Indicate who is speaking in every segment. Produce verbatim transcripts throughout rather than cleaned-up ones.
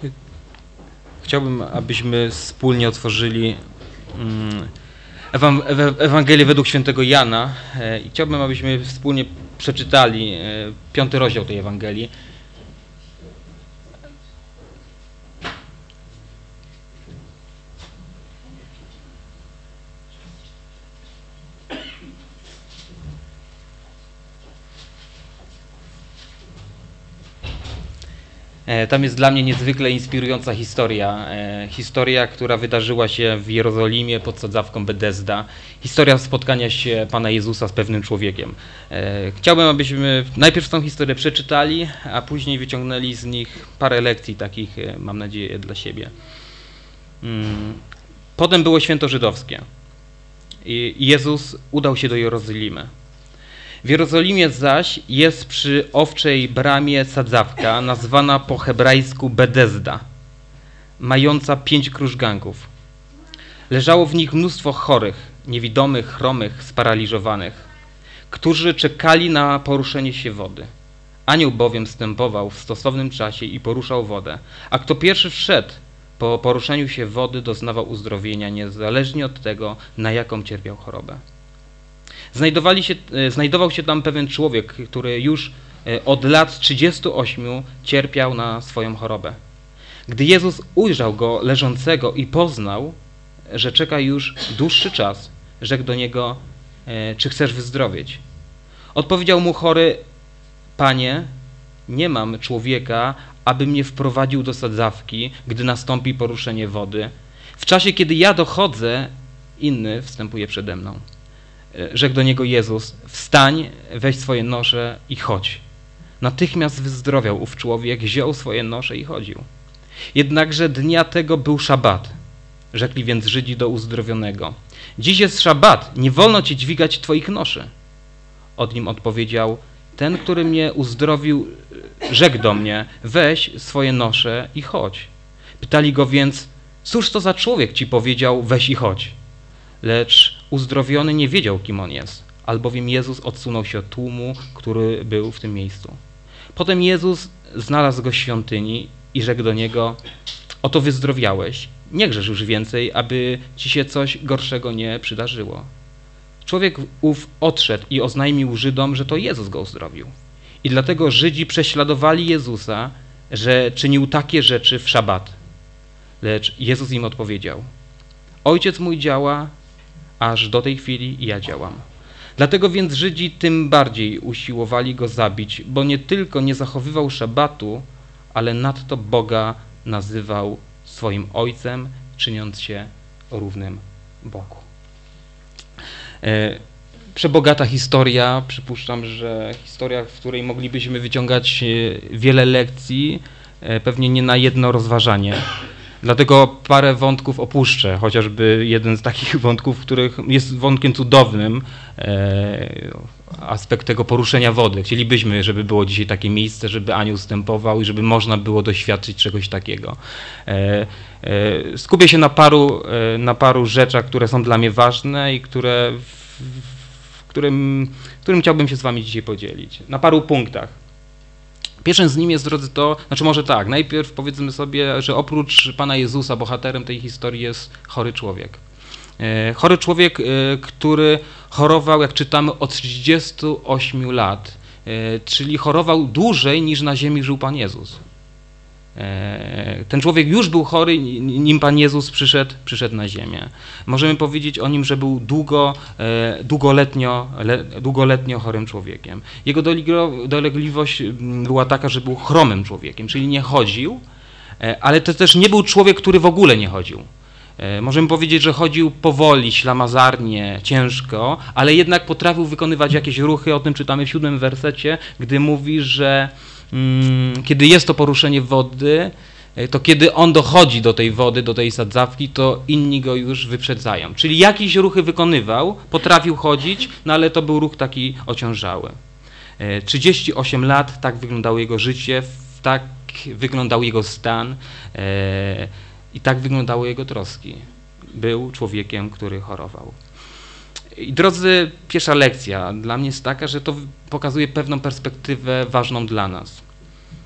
Speaker 1: Chciałbym, abyśmy wspólnie otworzyli Ewangelię według świętego Jana i chciałbym, abyśmy wspólnie przeczytali piąty rozdział tej Ewangelii. Tam jest dla mnie niezwykle inspirująca historia. Historia, która wydarzyła się w Jerozolimie pod sadzawką Betesda. Historia spotkania się Pana Jezusa z pewnym człowiekiem. Chciałbym, abyśmy najpierw tą historię przeczytali, a później wyciągnęli z nich parę lekcji takich, mam nadzieję, dla siebie. Potem było święto żydowskie i Jezus udał się do Jerozolimy. W Jerozolimie zaś jest przy owczej bramie sadzawka, nazwana po hebrajsku Betesda, mająca pięć krużganków. Leżało w nich mnóstwo chorych, niewidomych, chromych, sparaliżowanych, którzy czekali na poruszenie się wody. Anioł bowiem wstępował w stosownym czasie i poruszał wodę, a kto pierwszy wszedł po poruszeniu się wody, doznawał uzdrowienia, niezależnie od tego, na jaką cierpiał chorobę. Znajdowali się, znajdował się tam pewien człowiek, który już od lat trzydziestu ośmiu cierpiał na swoją chorobę. Gdy Jezus ujrzał go leżącego i poznał, że czeka już dłuższy czas, rzekł do niego: czy chcesz wyzdrowieć? Odpowiedział mu chory: Panie, nie mam człowieka, aby mnie wprowadził do sadzawki, gdy nastąpi poruszenie wody. W czasie, kiedy ja dochodzę, inny wstępuje przede mną. Rzekł do niego Jezus: wstań, weź swoje nosze i chodź. Natychmiast wyzdrowiał ów człowiek, wziął swoje nosze i chodził. Jednakże dnia tego był szabat. Rzekli więc Żydzi do uzdrowionego: dziś jest szabat, nie wolno ci dźwigać twoich noszy. Od nim odpowiedział: ten, który mnie uzdrowił, rzekł do mnie: weź swoje nosze i chodź. Pytali go więc: cóż to za człowiek ci powiedział: weź i chodź? Lecz uzdrowiony nie wiedział, kim on jest, albowiem Jezus odsunął się od tłumu, który był w tym miejscu. Potem Jezus znalazł go w świątyni i rzekł do niego: oto wyzdrowiałeś, nie grzesz już więcej, aby ci się coś gorszego nie przydarzyło. Człowiek ów odszedł i oznajmił Żydom, że to Jezus go uzdrowił. I dlatego Żydzi prześladowali Jezusa, że czynił takie rzeczy w szabat. Lecz Jezus im odpowiedział: Ojciec mój działa, aż do tej chwili i ja działam. Dlatego więc Żydzi tym bardziej usiłowali go zabić, bo nie tylko nie zachowywał szabatu, ale nadto Boga nazywał swoim Ojcem, czyniąc się równym Bogu. E, przebogata historia, przypuszczam, że historia, w której moglibyśmy wyciągać wiele lekcji, e, pewnie nie na jedno rozważanie. Dlatego parę wątków opuszczę, chociażby jeden z takich wątków, których jest wątkiem cudownym, e, aspekt tego poruszenia wody. Chcielibyśmy, żeby było dzisiaj takie miejsce, żeby anioł wstępował i żeby można było doświadczyć czegoś takiego. E, e, skupię się na paru, e, na paru rzeczach, które są dla mnie ważne i które, w, w którym, którym chciałbym się z wami dzisiaj podzielić. Na paru punktach. Pierwszym z nim jest, drodzy, to, znaczy może tak, najpierw powiedzmy sobie, że oprócz Pana Jezusa bohaterem tej historii jest chory człowiek. E, chory człowiek, e, który chorował, jak czytamy, od trzydziestu ośmiu lat, e, czyli chorował dłużej niż na ziemi żył Pan Jezus. E, ten człowiek już był chory, nim Pan Jezus przyszedł, przyszedł na ziemię. Możemy powiedzieć o nim, że był długo, e, długoletnio, le, długoletnio chorym człowiekiem. Jego dolegliwość była taka, że był chromym człowiekiem, czyli nie chodził, e, ale to też nie był człowiek, który w ogóle nie chodził. E, możemy powiedzieć, że chodził powoli, ślamazarnie, ciężko, ale jednak potrafił wykonywać jakieś ruchy. O tym czytamy w siódmym wersecie, gdy mówi, że kiedy jest to poruszenie wody, to kiedy on dochodzi do tej wody, do tej sadzawki, to inni go już wyprzedzają. Czyli jakieś ruchy wykonywał, potrafił chodzić, no ale to był ruch taki ociężały. trzydzieści osiem lat, tak wyglądało jego życie, tak wyglądał jego stan i tak wyglądały jego troski. Był człowiekiem, który chorował. I drodzy, pierwsza lekcja dla mnie jest taka, że to pokazuje pewną perspektywę ważną dla nas.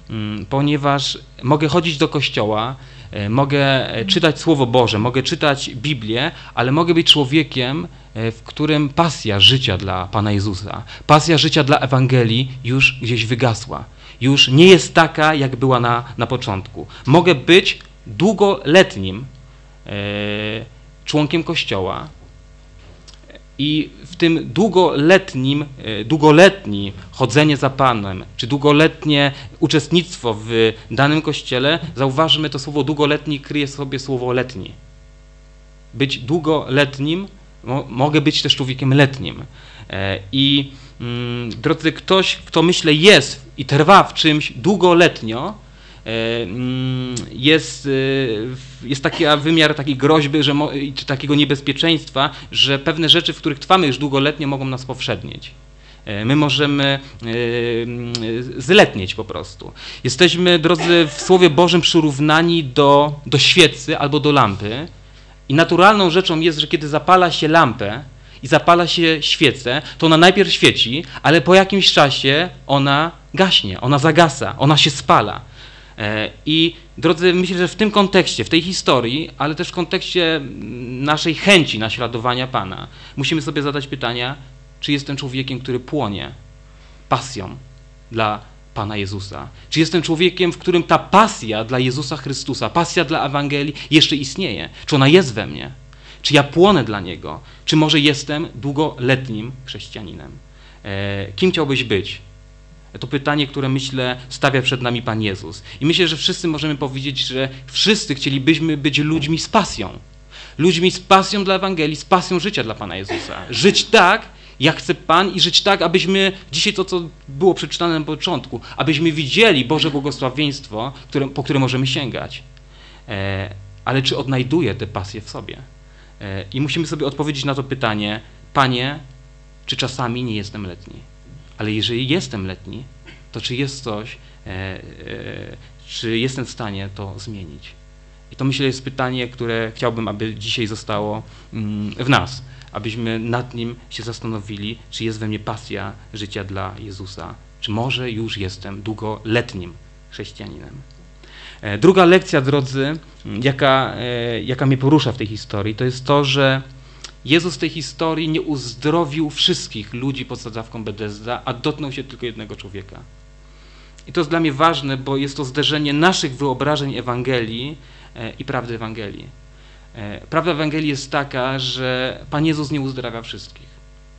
Speaker 1: ponieważ mogę chodzić do kościoła, mogę czytać Słowo Boże, mogę czytać Biblię, ale mogę być człowiekiem, w którym pasja życia dla Pana Jezusa, pasja życia dla Ewangelii już gdzieś wygasła. Już nie jest taka, jak była na, na początku. Mogę być długoletnim e, członkiem Kościoła i w tym długoletnim, e, długoletni chodzenie za Panem, czy długoletnie uczestnictwo w danym Kościele, zauważmy, to słowo długoletni kryje sobie słowo letni. Być długoletnim, mo, mogę być też człowiekiem letnim. E, I mm, drodzy, ktoś, kto myślę jest i trwa w czymś długoletnio, jest, jest taki wymiar takiej groźby, że, czy takiego niebezpieczeństwa, że pewne rzeczy, w których trwamy już długoletnio, mogą nas powszednieć. My możemy zletnieć po prostu. Jesteśmy, drodzy, w Słowie Bożym przyrównani do, do świecy albo do lampy i naturalną rzeczą jest, że kiedy zapala się lampę i zapala się świecę, to ona najpierw świeci, ale po jakimś czasie ona gaśnie, ona zagasa, ona się spala. I drodzy, myślę, że w tym kontekście, w tej historii, ale też w kontekście naszej chęci naśladowania Pana, musimy sobie zadać pytania, czy jestem człowiekiem, który płonie pasją dla Pana Jezusa? Czy jestem człowiekiem, w którym ta pasja dla Jezusa Chrystusa, pasja dla Ewangelii jeszcze istnieje? Czy ona jest we mnie? Czy ja płonę dla Niego? Czy może jestem długoletnim chrześcijaninem? Kim chciałbyś być? To pytanie, które myślę stawia przed nami Pan Jezus. I myślę, że wszyscy możemy powiedzieć, że wszyscy chcielibyśmy być ludźmi z pasją. Ludźmi z pasją dla Ewangelii, z pasją życia dla Pana Jezusa. Żyć tak, jak chce Pan i żyć tak, abyśmy, dzisiaj to, co było przeczytane na początku, abyśmy widzieli Boże błogosławieństwo, które, po które możemy sięgać. E, ale czy odnajduję tę pasję w sobie? E, I musimy sobie odpowiedzieć na to pytanie, Panie, czy czasami nie jestem letni? Ale jeżeli jestem letni, to czy jest coś, e, e, czy jestem w stanie to zmienić? I to myślę jest pytanie, które chciałbym, aby dzisiaj zostało mm, w nas, abyśmy nad nim się zastanowili, czy jest we mnie pasja życia dla Jezusa, czy może już jestem długoletnim chrześcijaninem. E, druga lekcja, drodzy, jaka, e, jaka mnie porusza w tej historii, to jest to, że Jezus w tej historii nie uzdrowił wszystkich ludzi pod sadzawką Betesda, a dotknął się tylko jednego człowieka. I to jest dla mnie ważne, bo jest to zderzenie naszych wyobrażeń Ewangelii i prawdy Ewangelii. Prawda Ewangelii jest taka, że Pan Jezus nie uzdrawia wszystkich.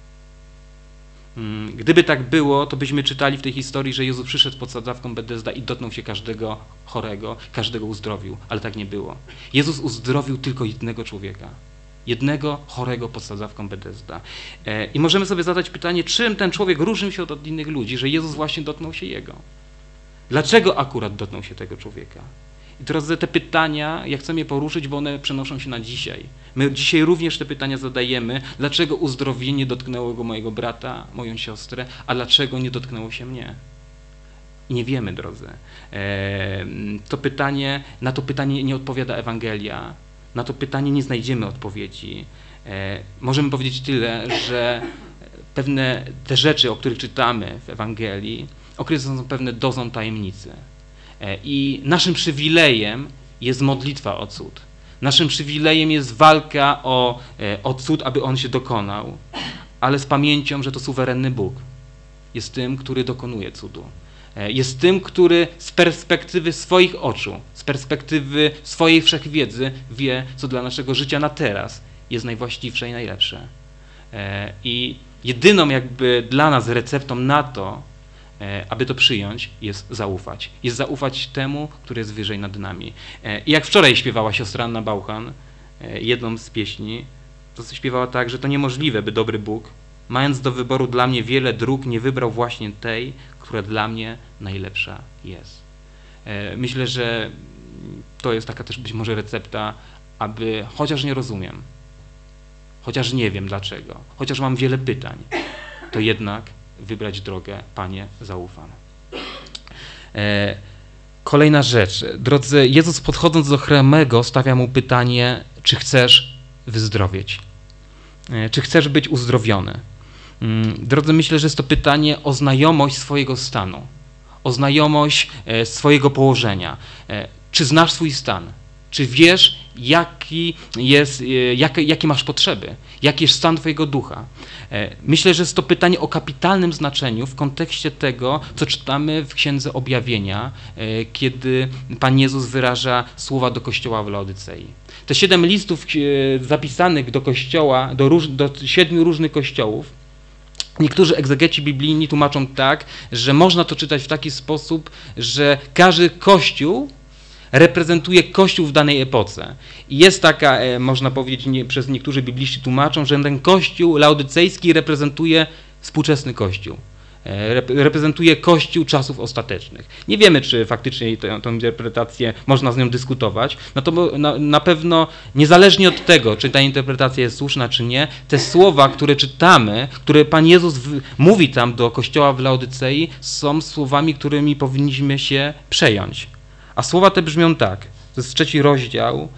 Speaker 1: Gdyby tak było, to byśmy czytali w tej historii, że Jezus przyszedł pod sadzawką Betesda i dotknął się każdego chorego, każdego uzdrowił, ale tak nie było. Jezus uzdrowił tylko jednego człowieka. Jednego chorego pod sadzawką Betesda. I możemy sobie zadać pytanie, czym ten człowiek różnił się od innych ludzi, że Jezus właśnie dotknął się jego. Dlaczego akurat dotknął się tego człowieka? I drodzy, te pytania, ja chcę je poruszyć, bo one przenoszą się na dzisiaj. My dzisiaj również te pytania zadajemy, dlaczego uzdrowienie dotknęło go mojego brata, moją siostrę, a dlaczego nie dotknęło się mnie? I nie wiemy, drodzy. To pytanie, na to pytanie nie odpowiada Ewangelia. Na to pytanie nie znajdziemy odpowiedzi. E, możemy powiedzieć tyle, że pewne te rzeczy, o których czytamy w Ewangelii, okryte są pewne dozą tajemnicy. E, I naszym przywilejem jest modlitwa o cud. Naszym przywilejem jest walka o, e, o cud, aby on się dokonał, ale z pamięcią, że to suwerenny Bóg jest tym, który dokonuje cudu. Jest tym, który z perspektywy swoich oczu, z perspektywy swojej wszechwiedzy wie, co dla naszego życia na teraz jest najwłaściwsze i najlepsze. I jedyną jakby dla nas receptą na to, aby to przyjąć, jest zaufać. Jest zaufać temu, który jest wyżej nad nami. I jak wczoraj śpiewała siostra Anna Bauchan, jedną z pieśni, to śpiewała tak, że to niemożliwe, by dobry Bóg, mając do wyboru dla mnie wiele dróg, nie wybrał właśnie tej, która dla mnie najlepsza jest. Myślę, że to jest taka też być może recepta, aby chociaż nie rozumiem, chociaż nie wiem dlaczego, chociaż mam wiele pytań, to jednak wybrać drogę, Panie, zaufam. Kolejna rzecz. Drodzy, Jezus podchodząc do chromego stawia mu pytanie, czy chcesz wyzdrowieć? Czy chcesz być uzdrowiony? Drodzy, myślę, że jest to pytanie o znajomość swojego stanu, o znajomość swojego położenia. Czy znasz swój stan? Czy wiesz, jaki jest, jakie, jakie masz potrzeby? Jaki jest stan twojego ducha? Myślę, że jest to pytanie o kapitalnym znaczeniu w kontekście tego, co czytamy w Księdze Objawienia, kiedy Pan Jezus wyraża słowa do kościoła w Laodycei. Te siedem listów zapisanych do kościoła, do, róż, do siedmiu różnych kościołów, niektórzy egzegeci biblijni tłumaczą tak, że można to czytać w taki sposób, że każdy kościół reprezentuje Kościół w danej epoce. I jest taka, można powiedzieć, nie, przez niektórzy bibliści tłumaczą, że ten Kościół laodycejski reprezentuje współczesny Kościół. Reprezentuje Kościół czasów ostatecznych. Nie wiemy, czy faktycznie tę, tę interpretację można z nią dyskutować, no to na, na pewno niezależnie od tego, czy ta interpretacja jest słuszna, czy nie, te słowa, które czytamy, które Pan Jezus w, mówi tam do Kościoła w Laodycei, są słowami, którymi powinniśmy się przejąć. A słowa te brzmią tak, to jest trzeci rozdział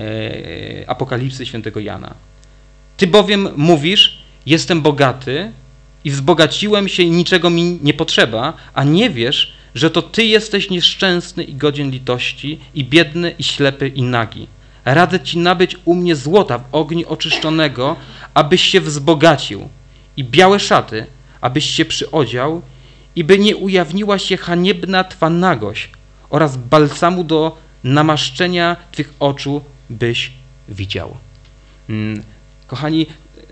Speaker 1: e, Apokalipsy świętego Jana. Ty bowiem mówisz, jestem bogaty i wzbogaciłem się i niczego mi nie potrzeba, a nie wiesz, że to ty jesteś nieszczęsny i godzien litości, i biedny, i ślepy, i nagi. Radzę ci nabyć u mnie złota w ogniu oczyszczonego, abyś się wzbogacił, i białe szaty, abyś się przyodział, i by nie ujawniła się haniebna twa nagość, oraz balsamu do namaszczenia twych oczu byś widział. Kochani,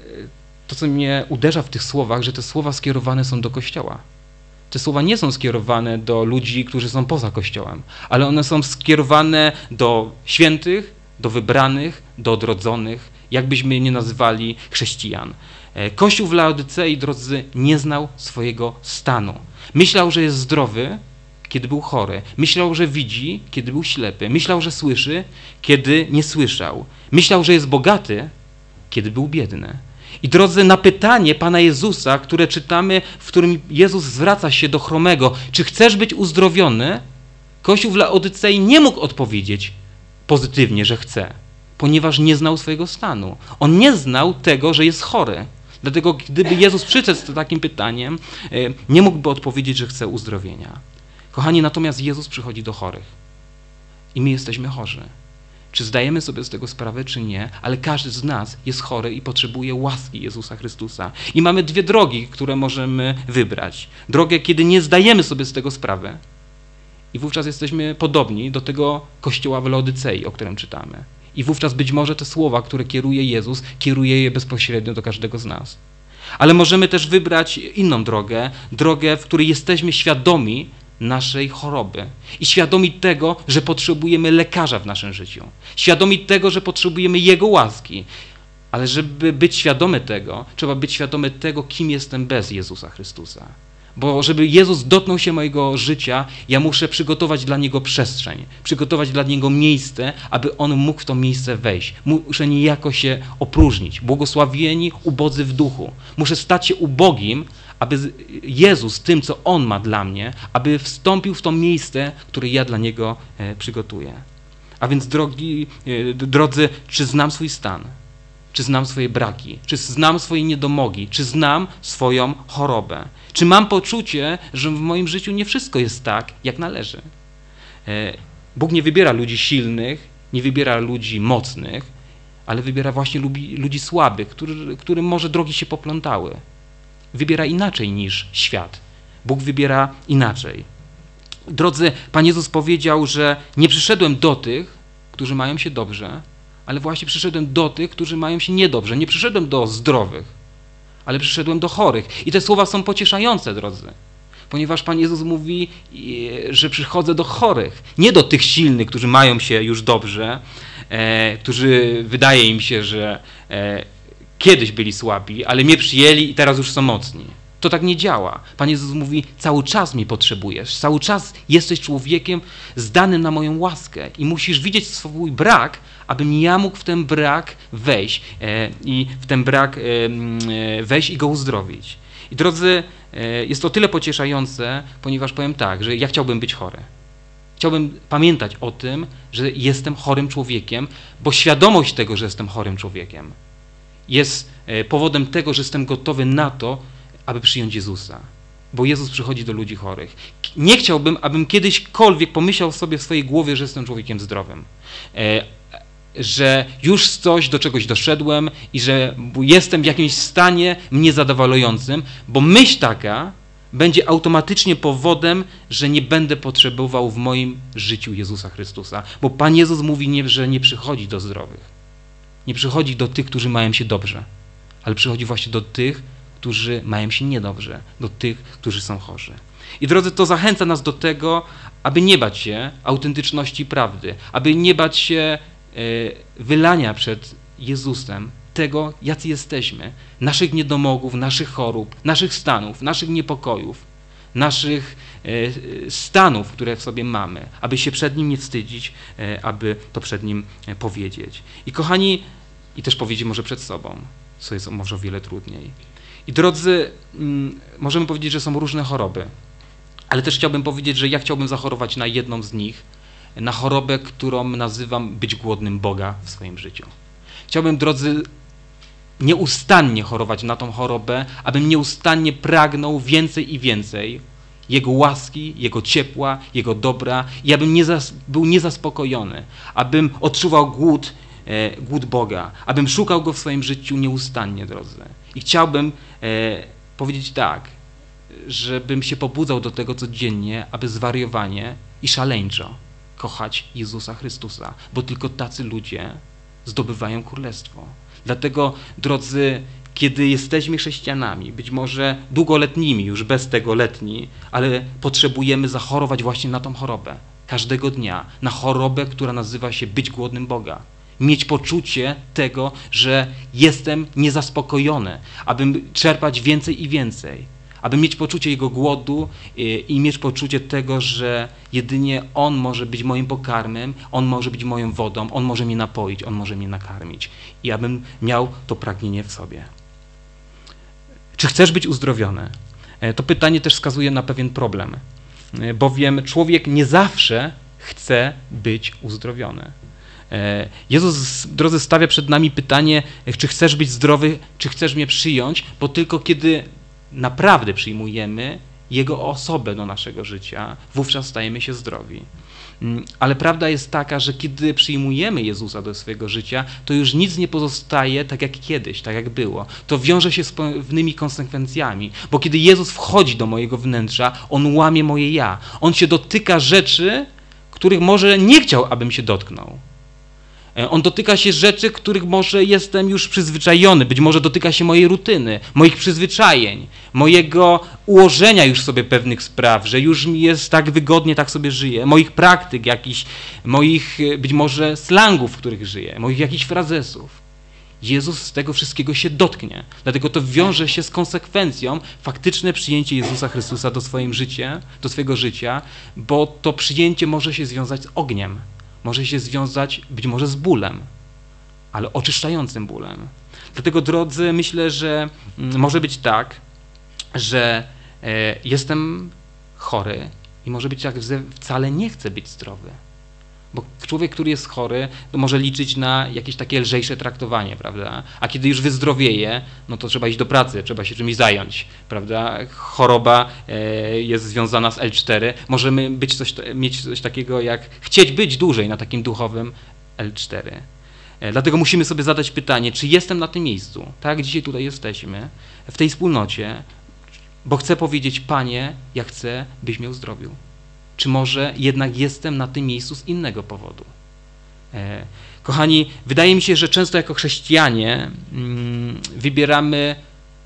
Speaker 1: to co mnie uderza w tych słowach, że te słowa skierowane są do Kościoła. Te słowa nie są skierowane do ludzi, którzy są poza Kościołem, ale one są skierowane do świętych, do wybranych, do odrodzonych, jakbyśmy nie nazywali chrześcijan. Kościół w Laodycei, drodzy, nie znał swojego stanu. Myślał, że jest zdrowy, kiedy był chory. Myślał, że widzi, kiedy był ślepy. Myślał, że słyszy, kiedy nie słyszał. Myślał, że jest bogaty, kiedy był biedny. I drodzy, na pytanie Pana Jezusa, które czytamy, w którym Jezus zwraca się do chromego, czy chcesz być uzdrowiony? Kościół w Laodycei nie mógł odpowiedzieć pozytywnie, że chce, ponieważ nie znał swojego stanu. On nie znał tego, że jest chory. Dlatego gdyby Jezus przyszedł z takim pytaniem, nie mógłby odpowiedzieć, że chce uzdrowienia. Kochani, natomiast Jezus przychodzi do chorych i my jesteśmy chorzy. Czy zdajemy sobie z tego sprawę, czy nie, ale każdy z nas jest chory i potrzebuje łaski Jezusa Chrystusa. I mamy dwie drogi, które możemy wybrać. Drogę, kiedy nie zdajemy sobie z tego sprawy i wówczas jesteśmy podobni do tego kościoła w Laodycei, o którym czytamy. I wówczas być może te słowa, które kieruje Jezus, kieruje je bezpośrednio do każdego z nas. Ale możemy też wybrać inną drogę, drogę, w której jesteśmy świadomi naszej choroby i świadomi tego, że potrzebujemy lekarza w naszym życiu. Świadomi tego, że potrzebujemy Jego łaski. Ale żeby być świadomy tego, trzeba być świadomy tego, kim jestem bez Jezusa Chrystusa. Bo żeby Jezus dotknął się mojego życia, ja muszę przygotować dla Niego przestrzeń, przygotować dla Niego miejsce, aby On mógł w to miejsce wejść. Muszę niejako się opróżnić. Błogosławieni, ubodzy w duchu. Muszę stać się ubogim, aby Jezus tym, co On ma dla mnie, aby wstąpił w to miejsce, które ja dla Niego przygotuję. A więc, drogi, drodzy, czy znam swój stan? Czy znam swoje braki? Czy znam swoje niedomogi? Czy znam swoją chorobę? Czy mam poczucie, że w moim życiu nie wszystko jest tak, jak należy? Bóg nie wybiera ludzi silnych, nie wybiera ludzi mocnych, ale wybiera właśnie ludzi, ludzi słabych, który, którym może drogi się poplątały. Wybiera inaczej niż świat. Bóg wybiera inaczej. Drodzy, Pan Jezus powiedział, że nie przyszedłem do tych, którzy mają się dobrze, ale właśnie przyszedłem do tych, którzy mają się niedobrze. Nie przyszedłem do zdrowych, ale przyszedłem do chorych. I te słowa są pocieszające, drodzy. Ponieważ Pan Jezus mówi, że przychodzę do chorych. Nie do tych silnych, którzy mają się już dobrze, e, którzy wydaje im się, że e, kiedyś byli słabi, ale mnie przyjęli i teraz już są mocni. To tak nie działa. Pan Jezus mówi, cały czas mnie potrzebujesz, cały czas jesteś człowiekiem zdanym na moją łaskę i musisz widzieć swój brak, abym ja mógł w ten brak wejść e, i w ten brak e, wejść i go uzdrowić. I drodzy, e, jest to tyle pocieszające, ponieważ powiem tak, że ja chciałbym być chory. Chciałbym pamiętać o tym, że jestem chorym człowiekiem, bo świadomość tego, że jestem chorym człowiekiem, jest powodem tego, że jestem gotowy na to, aby przyjąć Jezusa. bo Jezus przychodzi do ludzi chorych. Nie chciałbym, abym kiedyśkolwiek pomyślał sobie w swojej głowie, że jestem człowiekiem zdrowym. E, że już coś do czegoś doszedłem i że jestem w jakimś stanie mnie zadowalającym, bo myśl taka będzie automatycznie powodem, że nie będę potrzebował w moim życiu Jezusa Chrystusa. Bo Pan Jezus mówi, nie, że nie przychodzi do zdrowych. Nie przychodzi do tych, którzy mają się dobrze, ale przychodzi właśnie do tych, którzy mają się niedobrze, do tych, którzy są chorzy. I drodzy, to zachęca nas do tego, aby nie bać się autentyczności prawdy, aby nie bać się wylania przed Jezusem tego, jacy jesteśmy, naszych niedomogów, naszych chorób, naszych stanów, naszych niepokojów, naszych stanów, które w sobie mamy, aby się przed Nim nie wstydzić, aby to przed Nim powiedzieć. I kochani, i też powiedzieć może przed sobą, co jest może o wiele trudniej. I drodzy, możemy powiedzieć, że są różne choroby, ale też chciałbym powiedzieć, że ja chciałbym zachorować na jedną z nich, na chorobę, którą nazywam być głodnym Boga w swoim życiu. Chciałbym, drodzy, nieustannie chorować na tą chorobę, abym nieustannie pragnął więcej i więcej Jego łaski, Jego ciepła, Jego dobra i abym nie zas- był niezaspokojony, abym odczuwał głód, e, głód Boga, abym szukał Go w swoim życiu nieustannie, drodzy. I chciałbym e, powiedzieć tak, żebym się pobudzał do tego codziennie, aby zwariowanie i szaleńczo kochać Jezusa Chrystusa, bo tylko tacy ludzie zdobywają królestwo. Dlatego, drodzy, kiedy jesteśmy chrześcijanami, być może długoletnimi, już bez tego letni, ale potrzebujemy zachorować właśnie na tą chorobę. Każdego dnia. Na chorobę, która nazywa się być głodnym Boga. Mieć poczucie tego, że jestem niezaspokojony, abym czerpać więcej i więcej. Aby mieć poczucie Jego głodu i, i mieć poczucie tego, że jedynie On może być moim pokarmem, On może być moją wodą, On może mnie napoić, On może mnie nakarmić. I abym miał to pragnienie w sobie. Czy chcesz być uzdrowiony? To pytanie też wskazuje na pewien problem, bowiem człowiek nie zawsze chce być uzdrowiony. Jezus, drodzy, stawia przed nami pytanie, czy chcesz być zdrowy, czy chcesz mnie przyjąć, bo tylko kiedy naprawdę przyjmujemy Jego osobę do naszego życia, wówczas stajemy się zdrowi. Ale prawda jest taka, że kiedy przyjmujemy Jezusa do swojego życia, to już nic nie pozostaje tak jak kiedyś, tak jak było. To wiąże się z pewnymi konsekwencjami, bo kiedy Jezus wchodzi do mojego wnętrza, On łamie moje ja. On się dotyka rzeczy, których może nie chciał, abym się dotknął. On dotyka się rzeczy, których może jestem już przyzwyczajony, być może dotyka się mojej rutyny, moich przyzwyczajeń, mojego ułożenia już sobie pewnych spraw, że już mi jest tak wygodnie, tak sobie żyję, moich praktyk jakichś, moich być może slangów, w których żyję, moich jakichś frazesów. Jezus z tego wszystkiego się dotknie. Dlatego to wiąże się z konsekwencją faktyczne przyjęcie Jezusa Chrystusa do swojego życia, do swojego życia, bo to przyjęcie może się związać z ogniem. Może się związać być może z bólem, ale oczyszczającym bólem. Dlatego, drodzy, myślę, że może być tak, że e, jestem chory i może być tak, że wcale nie chcę być zdrowy. Bo człowiek, który jest chory, to może liczyć na jakieś takie lżejsze traktowanie, prawda? A kiedy już wyzdrowieje, no to trzeba iść do pracy, trzeba się czymś zająć, prawda? Choroba e, jest związana z L cztery. Możemy być coś, mieć coś takiego jak chcieć być dłużej na takim duchowym L cztery. E, dlatego musimy sobie zadać pytanie, czy jestem na tym miejscu, tak? Dzisiaj tutaj jesteśmy, w tej wspólnocie, bo chcę powiedzieć, Panie, ja chcę, byś mnie uzdrowił. Czy może jednak jestem na tym miejscu z innego powodu? E, kochani, wydaje mi się, że często jako chrześcijanie mm, wybieramy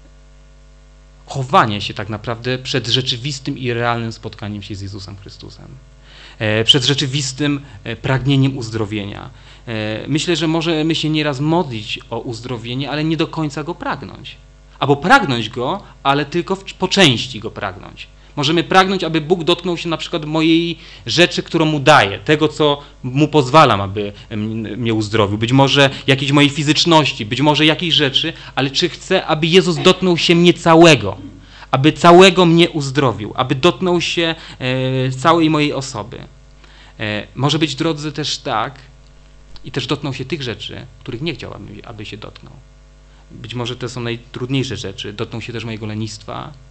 Speaker 1: chowanie się tak naprawdę przed rzeczywistym i realnym spotkaniem się z Jezusem Chrystusem. E, przed rzeczywistym e, pragnieniem uzdrowienia. E, myślę, że możemy się nieraz modlić o uzdrowienie, ale nie do końca go pragnąć. Albo pragnąć go, ale tylko w, po części go pragnąć. Możemy pragnąć, aby Bóg dotknął się na przykład mojej rzeczy, którą Mu daję, tego, co Mu pozwalam, aby mnie uzdrowił. Być może jakiejś mojej fizyczności, być może jakiejś rzeczy, ale czy chcę, aby Jezus dotknął się mnie całego, aby całego mnie uzdrowił, aby dotknął się e, całej mojej osoby. E, może być, drodzy, też tak i też dotknął się tych rzeczy, których nie chciał, aby, aby się dotknął. Być może to są najtrudniejsze rzeczy. Dotknął się też mojego lenistwa,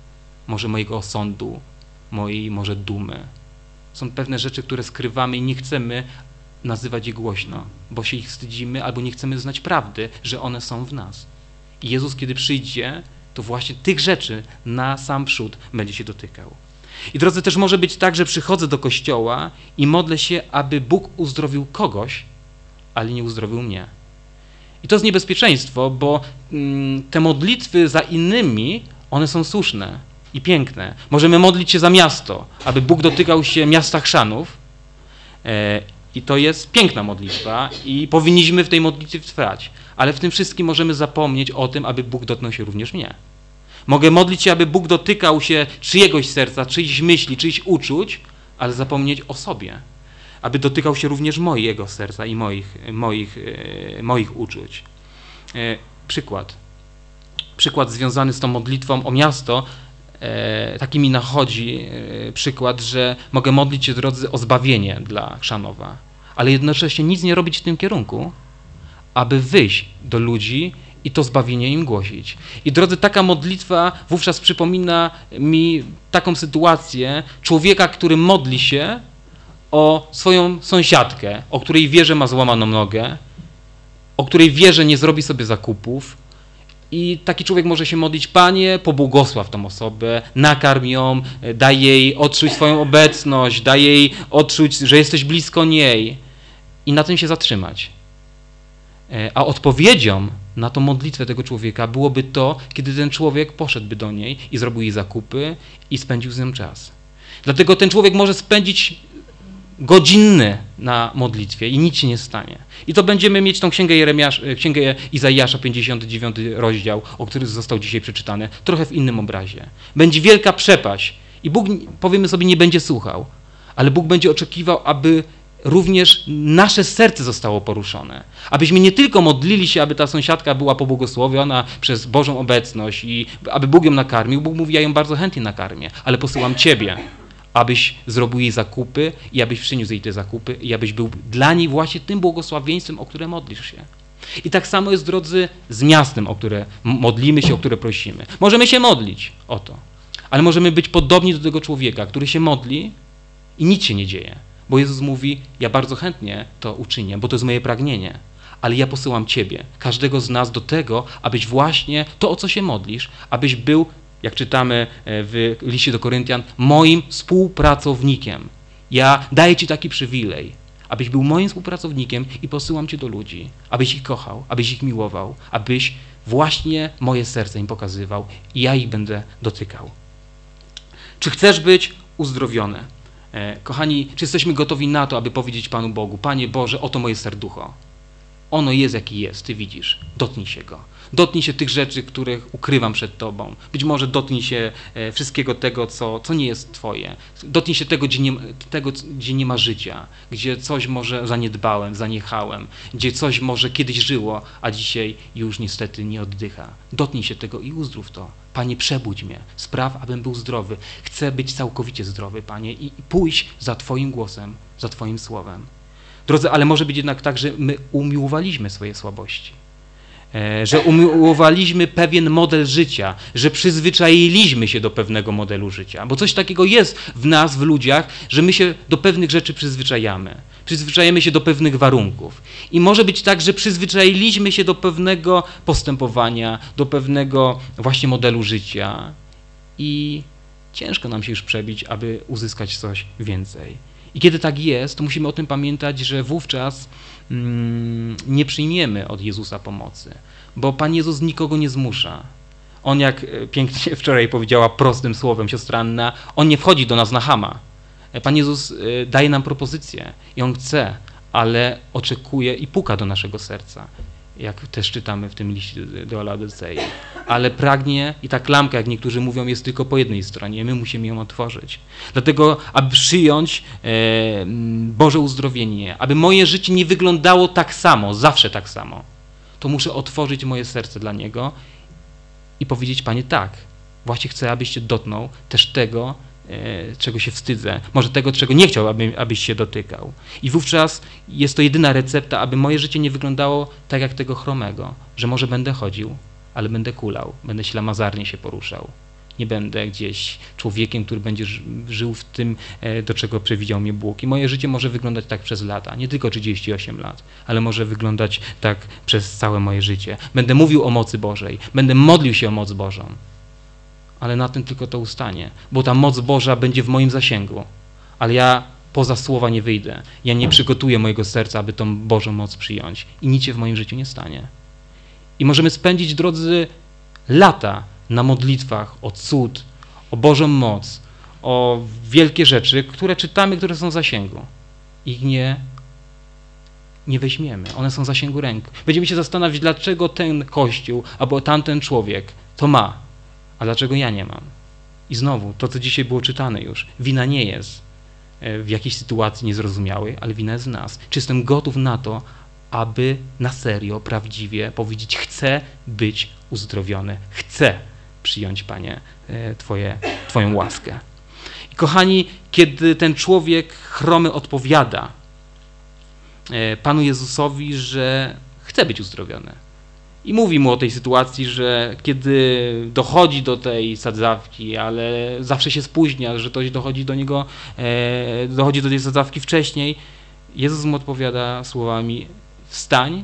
Speaker 1: może mojego osądu, mojej może dumy. Są pewne rzeczy, które skrywamy i nie chcemy nazywać je głośno, bo się ich wstydzimy albo nie chcemy znać prawdy, że one są w nas. I Jezus, kiedy przyjdzie, to właśnie tych rzeczy na sam przód będzie się dotykał. I drodzy, też może być tak, że przychodzę do kościoła i modlę się, aby Bóg uzdrowił kogoś, ale nie uzdrowił mnie. I to jest niebezpieczeństwo, bo mm, te modlitwy za innymi, one są słuszne i piękne. Możemy modlić się za miasto, aby Bóg dotykał się miasta Chrzanów. E, I to jest piękna modlitwa i powinniśmy w tej modlitwie trwać. Ale w tym wszystkim możemy zapomnieć o tym, aby Bóg dotknął się również mnie. Mogę modlić się, aby Bóg dotykał się czyjegoś serca, czyichś myśli, czyichś uczuć, ale zapomnieć o sobie. Aby dotykał się również mojego serca i moich, moich, e, moich uczuć. E, przykład. Przykład związany z tą modlitwą o miasto. E, taki mi nachodzi e, przykład, że mogę modlić się, drodzy, o zbawienie dla Chrzanowa, ale jednocześnie nic nie robić w tym kierunku, aby wyjść do ludzi i to zbawienie im głosić. I drodzy, taka modlitwa wówczas przypomina mi taką sytuację człowieka, który modli się o swoją sąsiadkę, o której wie, że ma złamaną nogę, o której wie, że nie zrobi sobie zakupów. I taki człowiek może się modlić: Panie, pobłogosław tą osobę, nakarm ją, daj jej odczuć swoją obecność, daj jej odczuć, że jesteś blisko niej i na tym się zatrzymać. A odpowiedzią na tą modlitwę tego człowieka byłoby to, kiedy ten człowiek poszedłby do niej i zrobił jej zakupy i spędził z nią czas. Dlatego ten człowiek może spędzić godzinny na modlitwie i nic się nie stanie. I to będziemy mieć tą księgę, Jeremiasz, księgę Izajasza, pięćdziesiąty dziewiąty rozdział, o który został dzisiaj przeczytany, trochę w innym obrazie. Będzie wielka przepaść i Bóg, powiemy sobie, nie będzie słuchał, ale Bóg będzie oczekiwał, aby również nasze serce zostało poruszone. Abyśmy nie tylko modlili się, aby ta sąsiadka była pobłogosławiona przez Bożą obecność i aby Bóg ją nakarmił. Bóg mówi: ja ją bardzo chętnie nakarmię, ale posyłam Ciebie, abyś zrobił jej zakupy i abyś przyniósł jej te zakupy i abyś był dla niej właśnie tym błogosławieństwem, o które modlisz się. I tak samo jest, drodzy, z miastem, o które modlimy się, o które prosimy. Możemy się modlić o to, ale możemy być podobni do tego człowieka, który się modli i nic się nie dzieje. Bo Jezus mówi: ja bardzo chętnie to uczynię, bo to jest moje pragnienie, ale ja posyłam Ciebie, każdego z nas do tego, abyś właśnie to, o co się modlisz, abyś był, jak czytamy w liście do Koryntian, moim współpracownikiem. Ja daję Ci taki przywilej, abyś był moim współpracownikiem i posyłam Cię do ludzi, abyś ich kochał, abyś ich miłował, abyś właśnie moje serce im pokazywał i ja ich będę dotykał. Czy chcesz być uzdrowiony? Kochani, czy jesteśmy gotowi na to, aby powiedzieć Panu Bogu: Panie Boże, oto moje serducho. Ono jest, jaki jest, Ty widzisz. Dotknij się go. Dotknij się tych rzeczy, których ukrywam przed Tobą. Być może dotknij się wszystkiego tego, co, co nie jest Twoje. Dotknij się tego gdzie, nie, tego, gdzie nie ma życia, gdzie coś może zaniedbałem, zaniechałem, gdzie coś może kiedyś żyło, a dzisiaj już niestety nie oddycha. Dotknij się tego i uzdrów to. Panie, przebudź mnie, spraw, abym był zdrowy. Chcę być całkowicie zdrowy, Panie, i pójść za Twoim głosem, za Twoim słowem. Drodzy, ale może być jednak tak, że my umiłowaliśmy swoje słabości, że umiłowaliśmy pewien model życia, że przyzwyczailiśmy się do pewnego modelu życia, bo coś takiego jest w nas, w ludziach, że my się do pewnych rzeczy przyzwyczajamy. Przyzwyczajamy się do pewnych warunków. I może być tak, że przyzwyczailiśmy się do pewnego postępowania, do pewnego właśnie modelu życia i ciężko nam się już przebić, aby uzyskać coś więcej. I kiedy tak jest, to musimy o tym pamiętać, że wówczas mm, nie przyjmiemy od Jezusa pomocy, bo Pan Jezus nikogo nie zmusza. On, jak pięknie wczoraj powiedziała prostym słowem siostra Anna, On nie wchodzi do nas na chama. Pan Jezus daje nam propozycję i On chce, ale oczekuje i puka do naszego serca, jak też czytamy w tym liście do Laodycei. Ale pragnie i ta klamka, jak niektórzy mówią, jest tylko po jednej stronie. My musimy ją otworzyć. Dlatego, aby przyjąć e, Boże uzdrowienie, aby moje życie nie wyglądało tak samo, zawsze tak samo, to muszę otworzyć moje serce dla Niego i powiedzieć: Panie, tak, właśnie chcę, abyś się dotknął też tego, e, czego się wstydzę, może tego, czego nie chciał, aby, abyś się dotykał. I wówczas jest to jedyna recepta, aby moje życie nie wyglądało tak jak tego chromego, że może będę chodził, ale będę kulał, będę ślamazarnie się poruszał. Nie będę gdzieś człowiekiem, który będzie żył w tym, do czego przewidział mnie Bóg. I moje życie może wyglądać tak przez lata, nie tylko trzydzieści osiem lat, ale może wyglądać tak przez całe moje życie. Będę mówił o mocy Bożej, będę modlił się o moc Bożą, ale na tym tylko to ustanie, bo ta moc Boża będzie w moim zasięgu, ale ja poza słowa nie wyjdę. Ja nie przygotuję mojego serca, aby tą Bożą moc przyjąć i nic się w moim życiu nie stanie. I możemy spędzić, drodzy, lata na modlitwach o cud, o Bożą moc, o wielkie rzeczy, które czytamy, które są w zasięgu. Ich nie, nie weźmiemy. One są w zasięgu ręk. Będziemy się zastanawiać, dlaczego ten Kościół albo tamten człowiek to ma, a dlaczego ja nie mam. I znowu, to co dzisiaj było czytane już, wina nie jest w jakiejś sytuacji niezrozumiałej, ale wina jest w nas. Czy jestem gotów na to, aby na serio, prawdziwie powiedzieć: chcę być uzdrowiony, chcę przyjąć, Panie, Twoje, Twoją łaskę. I kochani, kiedy ten człowiek chromy odpowiada Panu Jezusowi, że chce być uzdrowiony i mówi mu o tej sytuacji, że kiedy dochodzi do tej sadzawki, ale zawsze się spóźnia, że ktoś dochodzi do niego, dochodzi do tej sadzawki wcześniej, Jezus mu odpowiada słowami: wstań,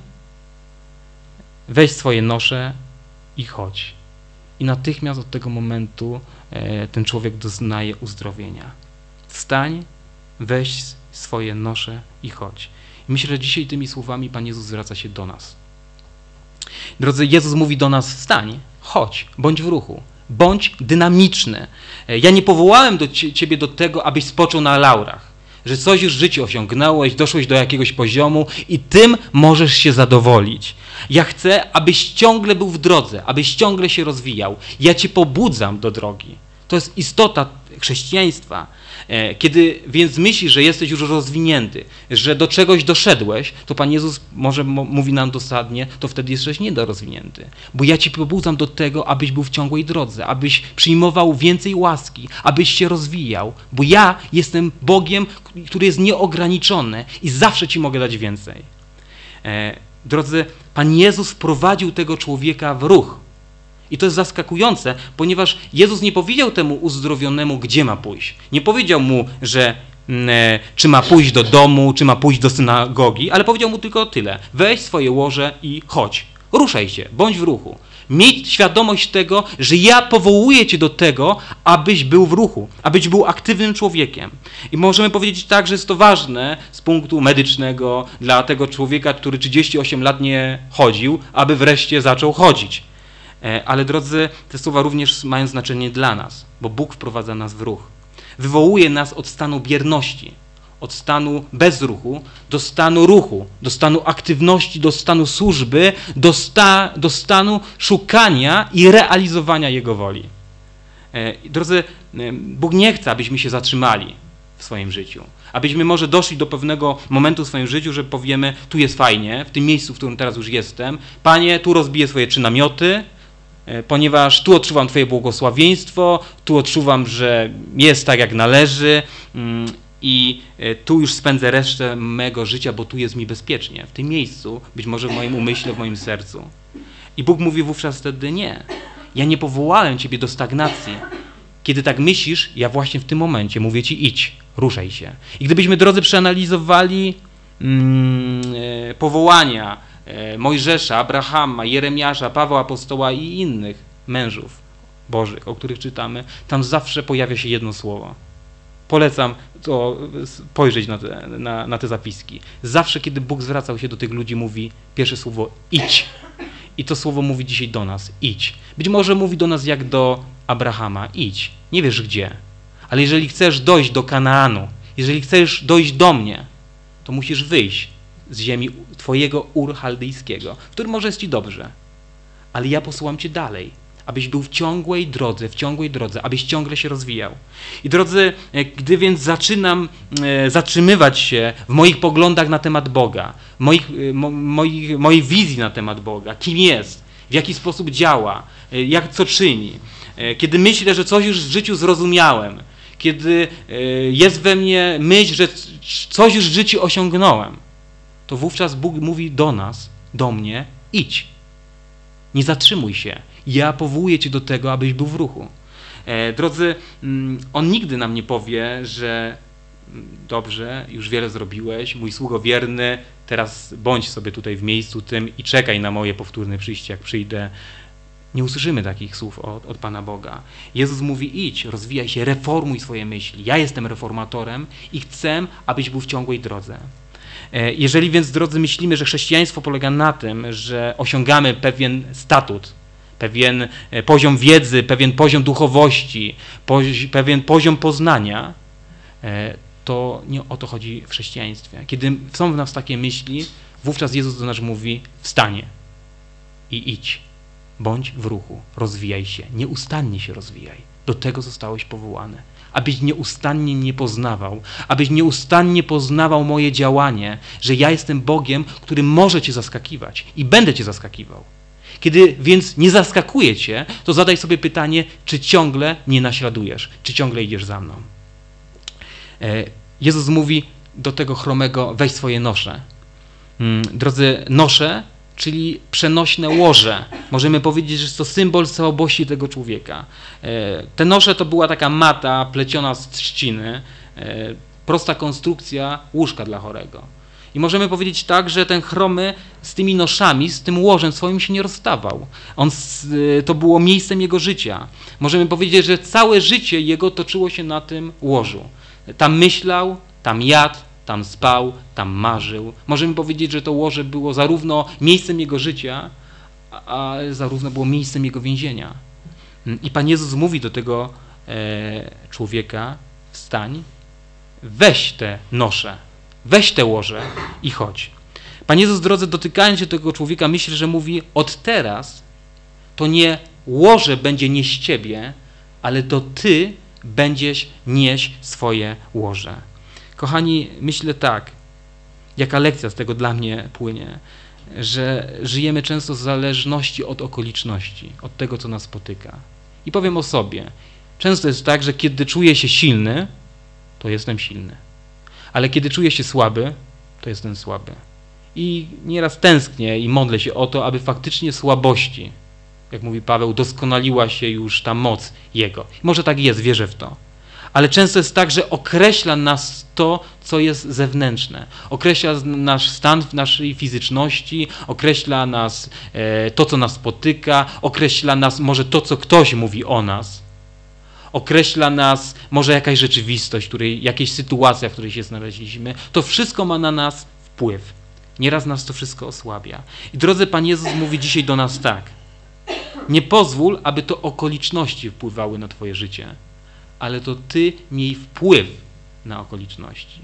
Speaker 1: weź swoje nosze i chodź. I natychmiast od tego momentu ten człowiek doznaje uzdrowienia. Wstań, weź swoje nosze i chodź. I myślę, że dzisiaj tymi słowami Pan Jezus zwraca się do nas. Drodzy, Jezus mówi do nas: wstań, chodź, bądź w ruchu, bądź dynamiczny. Ja nie powołałem do ciebie do tego, abyś spoczął na laurach, że coś już w życiu osiągnąłeś, doszłeś do jakiegoś poziomu i tym możesz się zadowolić. Ja chcę, abyś ciągle był w drodze, abyś ciągle się rozwijał. Ja cię pobudzam do drogi. To jest istota chrześcijaństwa. Kiedy więc myślisz, że jesteś już rozwinięty, że do czegoś doszedłeś, to Pan Jezus może mówi nam dosadnie, to wtedy jesteś niedorozwinięty. Bo ja cię pobudzam do tego, abyś był w ciągłej drodze, abyś przyjmował więcej łaski, abyś się rozwijał. Bo ja jestem Bogiem, który jest nieograniczony i zawsze ci mogę dać więcej. Drodzy, Pan Jezus wprowadził tego człowieka w ruch. I to jest zaskakujące, ponieważ Jezus nie powiedział temu uzdrowionemu, gdzie ma pójść. Nie powiedział mu, że e, czy ma pójść do domu, czy ma pójść do synagogi, ale powiedział mu tylko tyle: weź swoje łoże i chodź. Ruszaj się, bądź w ruchu. Miej świadomość tego, że ja powołuję cię do tego, abyś był w ruchu, abyś był aktywnym człowiekiem. I możemy powiedzieć tak, że jest to ważne z punktu medycznego dla tego człowieka, który trzydzieści osiem lat nie chodził, aby wreszcie zaczął chodzić. Ale drodzy, te słowa również mają znaczenie dla nas, bo Bóg wprowadza nas w ruch. Wywołuje nas od stanu bierności, od stanu bezruchu do stanu ruchu, do stanu aktywności, do stanu służby, do, sta, do stanu szukania i realizowania Jego woli. Drodzy, Bóg nie chce, abyśmy się zatrzymali w swoim życiu. Abyśmy może doszli do pewnego momentu w swoim życiu, że powiemy: tu jest fajnie, w tym miejscu, w którym teraz już jestem. Panie, tu rozbiję swoje trzy namioty, ponieważ tu odczuwam Twoje błogosławieństwo, tu odczuwam, że jest tak, jak należy i tu już spędzę resztę mego życia, bo tu jest mi bezpiecznie. W tym miejscu, być może w moim umyśle, w moim sercu. I Bóg mówi wówczas wtedy: nie, ja nie powołałem Ciebie do stagnacji. Kiedy tak myślisz, ja właśnie w tym momencie mówię Ci: idź, ruszaj się. I gdybyśmy, drodzy, przeanalizowali mm, powołania Mojżesza, Abrahama, Jeremiasza, Pawła Apostoła i innych mężów bożych, o których czytamy, tam zawsze pojawia się jedno słowo. Polecam to spojrzeć na te, na, na te zapiski. Zawsze, kiedy Bóg zwracał się do tych ludzi, mówi pierwsze słowo: idź. I to słowo mówi dzisiaj do nas: idź. Być może mówi do nas jak do Abrahama: idź. Nie wiesz gdzie, ale jeżeli chcesz dojść do Kanaanu, jeżeli chcesz dojść do mnie, to musisz wyjść z ziemi Twojego Ur Chaldejskiego, w którym może jest Ci dobrze. Ale ja posyłam Cię dalej, abyś był w ciągłej drodze, w ciągłej drodze, abyś ciągle się rozwijał. I drodzy, gdy więc zaczynam e, zatrzymywać się w moich poglądach na temat Boga, moich, mo, moich, mojej wizji na temat Boga, kim jest, w jaki sposób działa, e, jak co czyni, e, kiedy myślę, że coś już w życiu zrozumiałem, kiedy e, jest we mnie myśl, że coś już w życiu osiągnąłem, to wówczas Bóg mówi do nas, do mnie: idź. Nie zatrzymuj się. Ja powołuję Cię do tego, abyś był w ruchu. E, drodzy, On nigdy nam nie powie, że dobrze, już wiele zrobiłeś, mój sługo wierny, teraz bądź sobie tutaj w miejscu tym i czekaj na moje powtórne przyjście, jak przyjdę. Nie usłyszymy takich słów od, od Pana Boga. Jezus mówi: idź, rozwijaj się, reformuj swoje myśli. Ja jestem reformatorem i chcę, abyś był w ciągłej drodze. Jeżeli więc, drodzy, myślimy, że chrześcijaństwo polega na tym, że osiągamy pewien statut, pewien poziom wiedzy, pewien poziom duchowości, pozi- pewien poziom poznania, to nie o to chodzi w chrześcijaństwie. Kiedy są w nas takie myśli, wówczas Jezus do nas mówi: wstań i idź. Bądź w ruchu, rozwijaj się, nieustannie się rozwijaj. Do tego zostałeś powołany. Abyś nieustannie nie poznawał, abyś nieustannie poznawał moje działanie, że ja jestem Bogiem, który może cię zaskakiwać i będę cię zaskakiwał. Kiedy więc nie zaskakuję cię, to zadaj sobie pytanie, czy ciągle nie naśladujesz, czy ciągle idziesz za mną. Jezus mówi do tego chromego: weź swoje nosze. Drodzy, nosze, czyli przenośne łoże. Możemy powiedzieć, że jest to symbol słabości tego człowieka. Te nosze to była taka mata pleciona z trzciny, prosta konstrukcja łóżka dla chorego. I możemy powiedzieć tak, że ten chromy z tymi noszami, z tym łożem swoim się nie rozstawał. On, to było miejscem jego życia. Możemy powiedzieć, że całe życie jego toczyło się na tym łożu. Tam myślał, tam jadł, tam spał, tam marzył. Możemy powiedzieć, że to łoże było zarówno miejscem jego życia, a zarówno było miejscem jego więzienia. I Pan Jezus mówi do tego e, człowieka: wstań, weź te nosze, weź te łoże i chodź. Pan Jezus, drodzy, dotykając się tego człowieka, myśli, że mówi: od teraz to nie łoże będzie nieść ciebie, ale to ty będziesz nieść swoje łoże. Kochani, myślę tak, jaka lekcja z tego dla mnie płynie, że żyjemy często w zależności od okoliczności, od tego, co nas spotyka. I powiem o sobie, często jest tak, że kiedy czuję się silny, to jestem silny. Ale kiedy czuję się słaby, to jestem słaby. I nieraz tęsknię i modlę się o to, aby faktycznie słabości, jak mówi Paweł, doskonaliła się już ta moc Jego. Może tak jest, wierzę w to. Ale często jest tak, że określa nas to, co jest zewnętrzne. Określa nasz stan w naszej fizyczności, określa nas e, to, co nas spotyka, określa nas może to, co ktoś mówi o nas. Określa nas może jakaś rzeczywistość, której, jakaś sytuacja, w której się znaleźliśmy. To wszystko ma na nas wpływ. Nieraz nas to wszystko osłabia. I drodzy, Pan Jezus mówi dzisiaj do nas tak: nie pozwól, aby to okoliczności wpływały na twoje życie, ale to ty miej wpływ na okoliczności.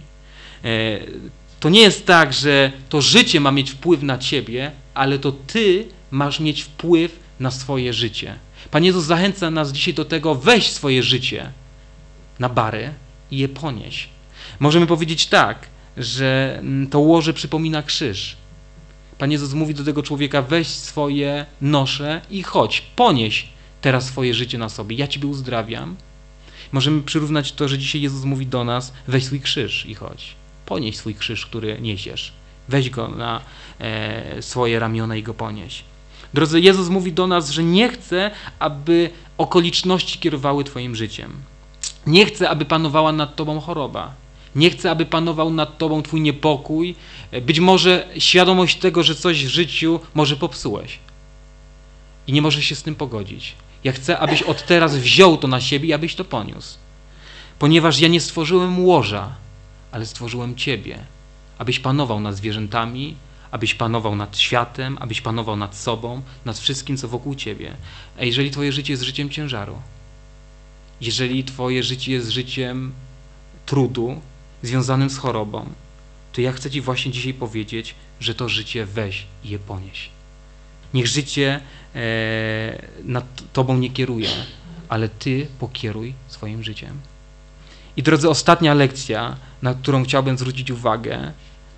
Speaker 1: To nie jest tak, że to życie ma mieć wpływ na ciebie, ale to ty masz mieć wpływ na swoje życie. Pan Jezus zachęca nas dzisiaj do tego: weź swoje życie na bary i je ponieś. Możemy powiedzieć tak, że to łoże przypomina krzyż. Pan Jezus mówi do tego człowieka: weź swoje nosze i chodź, ponieś teraz swoje życie na sobie. Ja ciebie uzdrawiam. Możemy przyrównać to, że dzisiaj Jezus mówi do nas: weź swój krzyż i chodź. Ponieś swój krzyż, który niesiesz. Weź go na e, swoje ramiona i go ponieś. Drodzy, Jezus mówi do nas, że nie chce, aby okoliczności kierowały twoim życiem. Nie chce, aby panowała nad tobą choroba. Nie chce, aby panował nad tobą twój niepokój. Być może świadomość tego, że coś w życiu może popsułeś. I nie możesz się z tym pogodzić. Ja chcę, abyś od teraz wziął to na siebie i abyś to poniósł. Ponieważ ja nie stworzyłem łoża, ale stworzyłem ciebie. Abyś panował nad zwierzętami, abyś panował nad światem, abyś panował nad sobą, nad wszystkim, co wokół ciebie. A jeżeli twoje życie jest życiem ciężaru, jeżeli twoje życie jest życiem trudu związanym z chorobą, to ja chcę ci właśnie dzisiaj powiedzieć, że to życie weź i je ponieś. Niech życie e, nad tobą nie kieruje, ale ty pokieruj swoim życiem. I drodzy, ostatnia lekcja, na którą chciałbym zwrócić uwagę,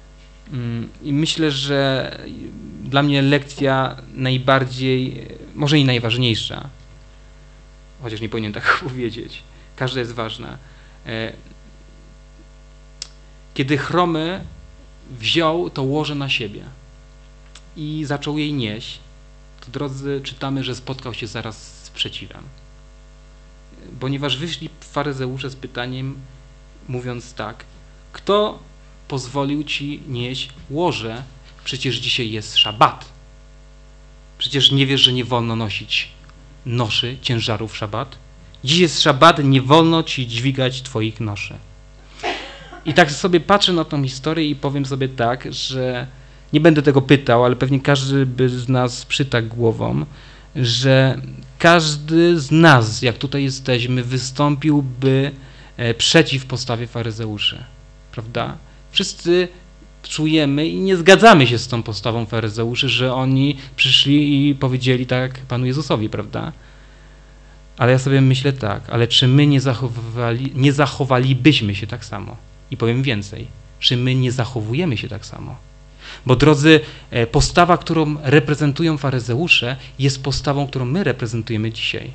Speaker 1: i myślę, że dla mnie lekcja najbardziej, może i najważniejsza, chociaż nie powinienem tak powiedzieć, każda jest ważna. Kiedy chromy wziął to łoże na siebie i zaczął jej nieść, to, drodzy, czytamy, że spotkał się zaraz z sprzeciwem. ponieważ wyszli faryzeusze z pytaniem, mówiąc tak: kto pozwolił ci nieść łoże? Przecież dzisiaj jest szabat. Przecież nie wiesz, że nie wolno nosić noszy, ciężarów w szabat? Dziś jest szabat, nie wolno ci dźwigać twoich noszy. I tak sobie patrzę na tą historię i powiem sobie tak, że nie będę tego pytał, ale pewnie każdy by z nas przytakł głową, że każdy z nas, jak tutaj jesteśmy, wystąpiłby przeciw postawie faryzeuszy. Prawda? Wszyscy czujemy i nie zgadzamy się z tą postawą faryzeuszy, że oni przyszli i powiedzieli tak Panu Jezusowi, prawda? Ale ja sobie myślę tak, ale czy my nie, zachowali, nie zachowalibyśmy się tak samo? I powiem więcej, czy my nie zachowujemy się tak samo? Bo drodzy, postawa, którą reprezentują faryzeusze, jest postawą, którą my reprezentujemy dzisiaj.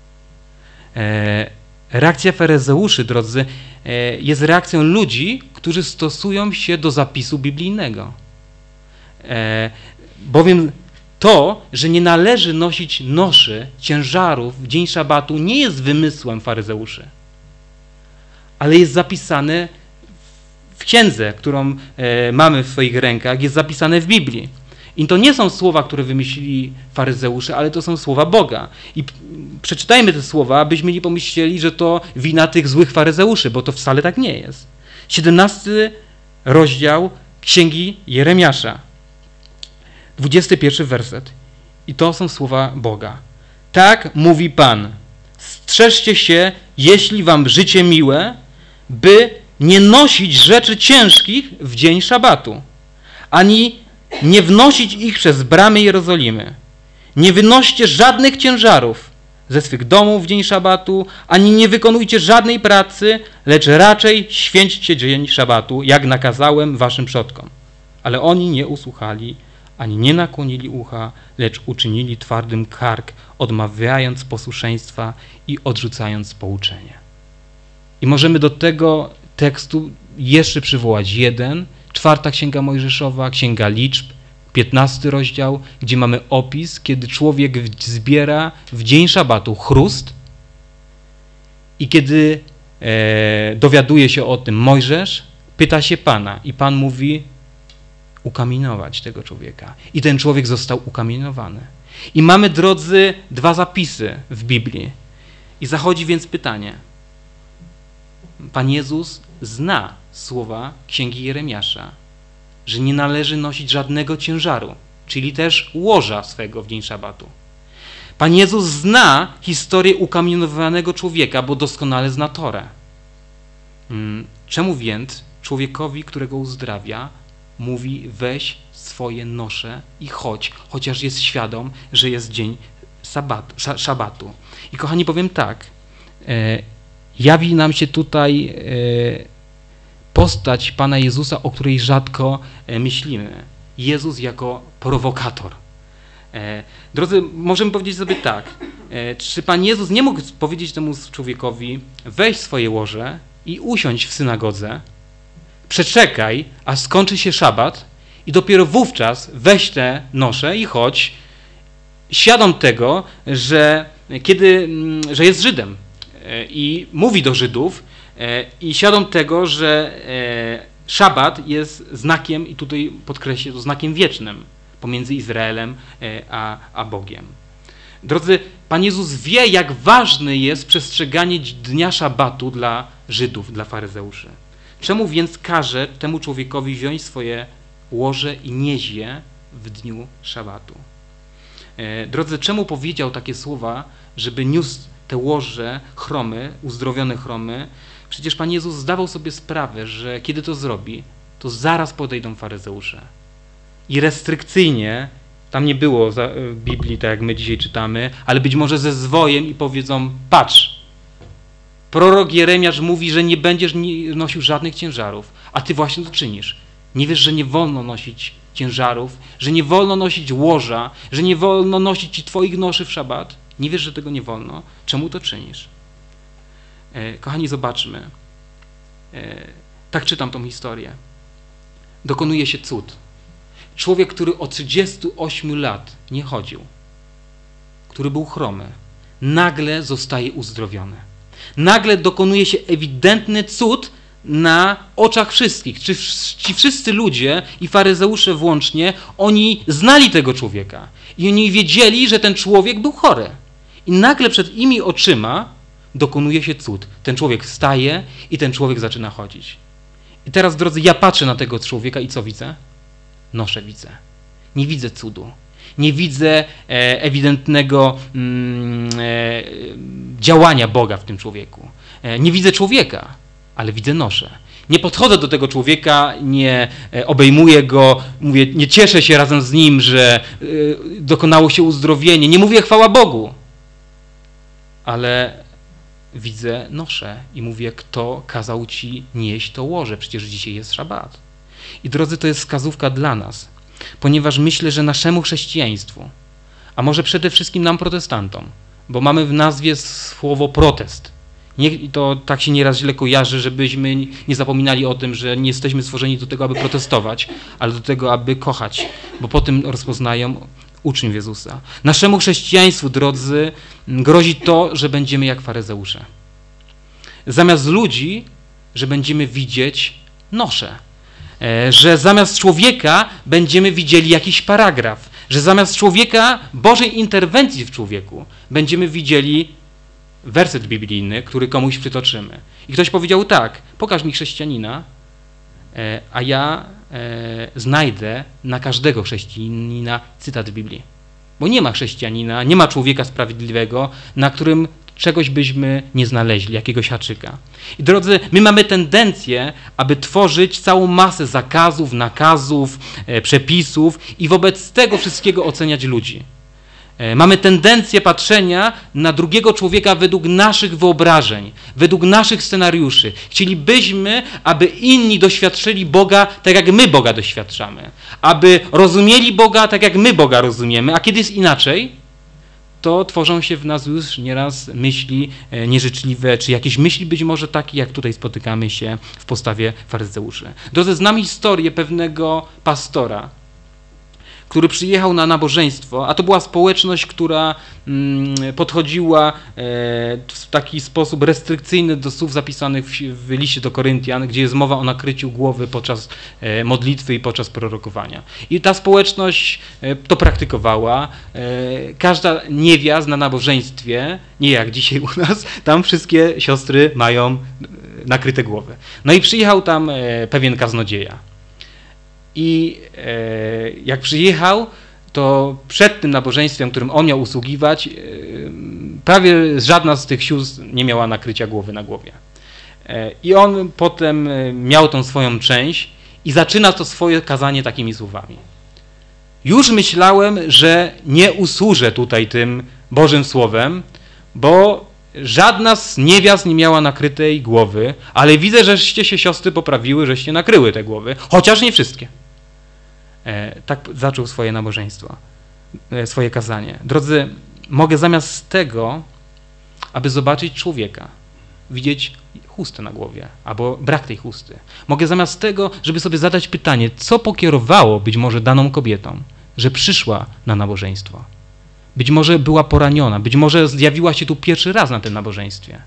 Speaker 1: Reakcja faryzeuszy, drodzy, jest reakcją ludzi, którzy stosują się do zapisu biblijnego. Bowiem to, że nie należy nosić noszy, ciężarów w dzień szabatu, nie jest wymysłem faryzeuszy, ale jest zapisane w księdze, którą mamy w swoich rękach, jest zapisane w Biblii. I to nie są słowa, które wymyślili faryzeusze, ale to są słowa Boga. I przeczytajmy te słowa, abyśmy nie pomyśleli, że to wina tych złych faryzeuszy, bo to wcale tak nie jest. siedemnasty rozdział Księgi Jeremiasza, dwudziesty pierwszy werset. I to są słowa Boga. Tak mówi Pan: strzeżcie się, jeśli wam życie miłe, by nie nosić rzeczy ciężkich w dzień szabatu, ani nie wnosić ich przez bramy Jerozolimy. Nie wynoście żadnych ciężarów ze swych domów w dzień szabatu, ani nie wykonujcie żadnej pracy, lecz raczej święćcie dzień szabatu, jak nakazałem waszym przodkom. Ale oni nie usłuchali, ani nie nakłonili ucha, lecz uczynili twardym kark, odmawiając posłuszeństwa i odrzucając pouczenie. I możemy do tego tekstu jeszcze przywołać jeden, czwarta Księga Mojżeszowa, Księga Liczb, piętnasty rozdział, gdzie mamy opis, kiedy człowiek zbiera w dzień szabatu chrust i kiedy e, dowiaduje się o tym Mojżesz, pyta się Pana i Pan mówi ukamienować tego człowieka. I ten człowiek został ukamienowany. I mamy, drodzy, dwa zapisy w Biblii. I zachodzi więc pytanie. Pan Jezus zna słowa Księgi Jeremiasza, że nie należy nosić żadnego ciężaru, czyli też łoża swego w dzień szabatu. Pan Jezus zna historię ukamienowanego człowieka, bo doskonale zna Torę. Czemu więc człowiekowi, którego uzdrawia, mówi: weź swoje nosze i chodź, chociaż jest świadom, że jest dzień sabatu, szabatu. I kochani, powiem tak, e, jawi nam się tutaj e, postać Pana Jezusa, o której rzadko e, myślimy. Jezus jako prowokator. E, drodzy, możemy powiedzieć sobie tak, e, czy Pan Jezus nie mógł powiedzieć temu człowiekowi: weź swoje łoże i usiądź w synagodze, przeczekaj, aż skończy się szabat i dopiero wówczas weź te nosze i chodź, świadom tego, że kiedy, że jest Żydem i mówi do Żydów i świadom tego, że szabat jest znakiem, i tutaj podkreślę, to znakiem wiecznym pomiędzy Izraelem a, a Bogiem. Drodzy, Pan Jezus wie, jak ważne jest przestrzeganie dnia szabatu dla Żydów, dla faryzeuszy. Czemu więc każe temu człowiekowi wziąć swoje łoże i nieść je w dniu szabatu? E, drodzy, czemu powiedział takie słowa, żeby niósł te łoże chromy, uzdrowione chromy? Przecież Pan Jezus zdawał sobie sprawę, że kiedy to zrobi, to zaraz podejdą faryzeusze. I restrykcyjnie, tam nie było w Biblii, tak jak my dzisiaj czytamy, ale być może ze zwojem i powiedzą: patrz, prorok Jeremiasz mówi, że nie będziesz nosił żadnych ciężarów, a ty właśnie to czynisz. Nie wiesz, że nie wolno nosić ciężarów, że nie wolno nosić łoża, że nie wolno nosić ci twoich noszy w szabat? Nie wiesz, że tego nie wolno? Czemu to czynisz? E, kochani, zobaczmy. E, tak czytam tą historię. Dokonuje się cud. Człowiek, który od trzydziestu ośmiu lat nie chodził, który był chromy, nagle zostaje uzdrowiony. Nagle dokonuje się ewidentny cud na oczach wszystkich. Czy ci wszyscy ludzie i faryzeusze włącznie, oni znali tego człowieka i oni wiedzieli, że ten człowiek był chory. I nagle przed imi oczyma dokonuje się cud. Ten człowiek wstaje i ten człowiek zaczyna chodzić. I teraz, drodzy, ja patrzę na tego człowieka i co widzę? Noszę widzę. Nie widzę cudu. Nie widzę e, ewidentnego mm, e, działania Boga w tym człowieku. E, nie widzę człowieka, ale widzę noszę. Nie podchodzę do tego człowieka, nie e, obejmuję go, mówię, nie cieszę się razem z nim, że e, dokonało się uzdrowienie. Nie mówię chwała Bogu, ale widzę noszę i mówię, kto kazał ci nieść to łoże? Przecież dzisiaj jest szabat. I drodzy, to jest wskazówka dla nas, ponieważ myślę, że naszemu chrześcijaństwu, a może przede wszystkim nam protestantom, bo mamy w nazwie słowo protest. Nie, to tak się nieraz źle kojarzy, żebyśmy nie zapominali o tym, że nie jesteśmy stworzeni do tego, aby protestować, ale do tego, aby kochać, bo po tym rozpoznają uczniów Jezusa. Naszemu chrześcijaństwu, drodzy, grozi to, że będziemy jak faryzeusze. Zamiast ludzi, że będziemy widzieć noszę. Że zamiast człowieka będziemy widzieli jakiś paragraf. Że zamiast człowieka, Bożej interwencji w człowieku, będziemy widzieli werset biblijny, który komuś przytoczymy. I ktoś powiedział tak, pokaż mi chrześcijanina, a ja znajdę na każdego chrześcijanina cytat z Biblii. Bo nie ma chrześcijanina, nie ma człowieka sprawiedliwego, na którym czegoś byśmy nie znaleźli, jakiegoś haczyka. I drodzy, my mamy tendencję, aby tworzyć całą masę zakazów, nakazów, e, przepisów i wobec tego wszystkiego oceniać ludzi. E, mamy tendencję patrzenia na drugiego człowieka według naszych wyobrażeń, według naszych scenariuszy. Chcielibyśmy, aby inni doświadczyli Boga tak, jak my Boga doświadczamy. Aby rozumieli Boga tak, jak my Boga rozumiemy. A kiedy jest inaczej, to tworzą się w nas już nieraz myśli nieżyczliwe, czy jakieś myśli być może takie, jak tutaj spotykamy się w postawie faryzeuszy. Drodzy, znam historię pewnego pastora, który przyjechał na nabożeństwo, a to była społeczność, która podchodziła w taki sposób restrykcyjny do słów zapisanych w liście do Koryntian, gdzie jest mowa o nakryciu głowy podczas modlitwy i podczas prorokowania. I ta społeczność to praktykowała. Każda niewiast na nabożeństwie, nie jak dzisiaj u nas, tam wszystkie siostry mają nakryte głowy. No i przyjechał tam pewien kaznodzieja. I e, jak przyjechał, to przed tym nabożeństwem, którym on miał usługiwać, e, prawie żadna z tych sióstr nie miała nakrycia głowy na głowie. E, I on potem miał tą swoją część i zaczyna to swoje kazanie takimi słowami. Już myślałem, że nie usłużę tutaj tym Bożym Słowem, bo żadna z niewiast nie miała nakrytej głowy, ale widzę, żeście się siostry poprawiły, żeście nakryły te głowy, chociaż nie wszystkie. E, tak zaczął swoje nabożeństwo, e, swoje kazanie. Drodzy, mogę zamiast tego, aby zobaczyć człowieka, widzieć chustę na głowie, albo brak tej chusty. Mogę zamiast tego, żeby sobie zadać pytanie, co pokierowało być może daną kobietą, że przyszła na nabożeństwo. Być może była poraniona, być może zjawiła się tu pierwszy raz na tym nabożeństwie.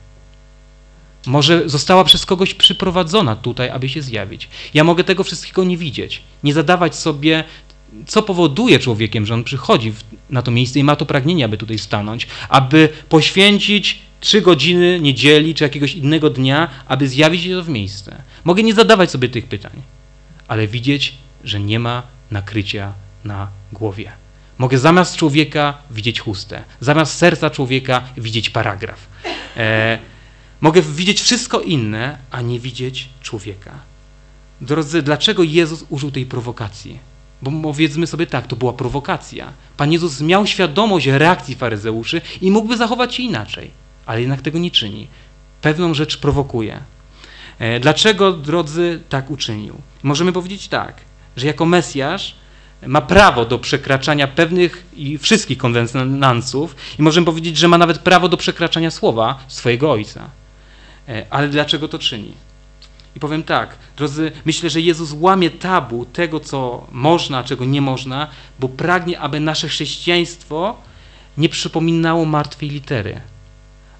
Speaker 1: Może została przez kogoś przyprowadzona tutaj, aby się zjawić. Ja mogę tego wszystkiego nie widzieć, nie zadawać sobie, co powoduje człowiekiem, że on przychodzi na to miejsce i ma to pragnienie, aby tutaj stanąć, aby poświęcić trzy godziny niedzieli czy jakiegoś innego dnia, aby zjawić się to w miejsce. Mogę nie zadawać sobie tych pytań, ale widzieć, że nie ma nakrycia na głowie. Mogę zamiast człowieka widzieć chustę, zamiast serca człowieka widzieć paragraf. E, mogę widzieć wszystko inne, a nie widzieć człowieka. Drodzy, dlaczego Jezus użył tej prowokacji? Bo powiedzmy sobie tak, to była prowokacja. Pan Jezus miał świadomość reakcji faryzeuszy i mógłby zachować się inaczej, ale jednak tego nie czyni. Pewną rzecz prowokuje. E, dlaczego, drodzy, tak uczynił? Możemy powiedzieć tak, że jako Mesjasz ma prawo do przekraczania pewnych i wszystkich konwenansów i możemy powiedzieć, że ma nawet prawo do przekraczania słowa swojego Ojca. Ale dlaczego to czyni? I powiem tak, drodzy, myślę, że Jezus łamie tabu tego, co można, a czego nie można, bo pragnie, aby nasze chrześcijaństwo nie przypominało martwej litery,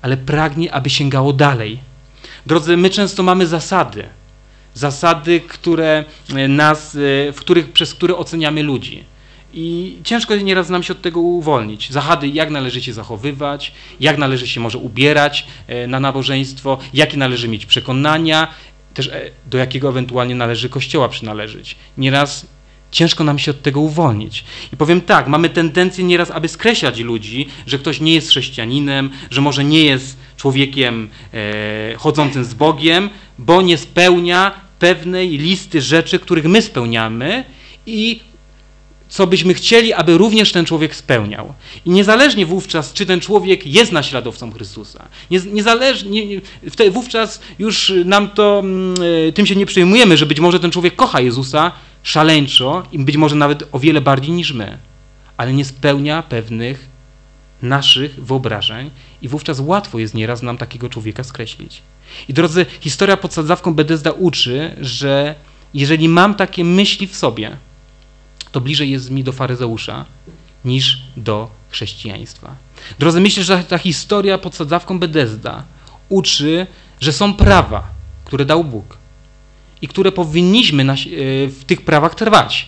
Speaker 1: ale pragnie, aby sięgało dalej. Drodzy, my często mamy zasady. Zasady, które nas, w których, przez które oceniamy ludzi. I ciężko nieraz nam się od tego uwolnić. Zasady, jak należy się zachowywać, jak należy się może ubierać na nabożeństwo, jakie należy mieć przekonania, też do jakiego ewentualnie należy kościoła przynależeć. Nieraz ciężko nam się od tego uwolnić. I powiem tak, mamy tendencję nieraz, aby skreślać ludzi, że ktoś nie jest chrześcijaninem, że może nie jest człowiekiem e, chodzącym z Bogiem, bo nie spełnia pewnej listy rzeczy, których my spełniamy i co byśmy chcieli, aby również ten człowiek spełniał. I niezależnie wówczas, czy ten człowiek jest naśladowcą Chrystusa, niezależnie, nie, wtedy, wówczas już nam to, tym się nie przejmujemy, że być może ten człowiek kocha Jezusa szaleńczo i być może nawet o wiele bardziej niż my, ale nie spełnia pewnych naszych wyobrażeń i wówczas łatwo jest nieraz nam takiego człowieka skreślić. I drodzy, historia pod sadzawką Betesda uczy, że jeżeli mam takie myśli w sobie, to bliżej jest mi do faryzeusza niż do chrześcijaństwa. Drodzy, myślę, że ta historia pod sadzawką Betesda uczy, że są prawa, które dał Bóg i które powinniśmy na, w tych prawach trwać.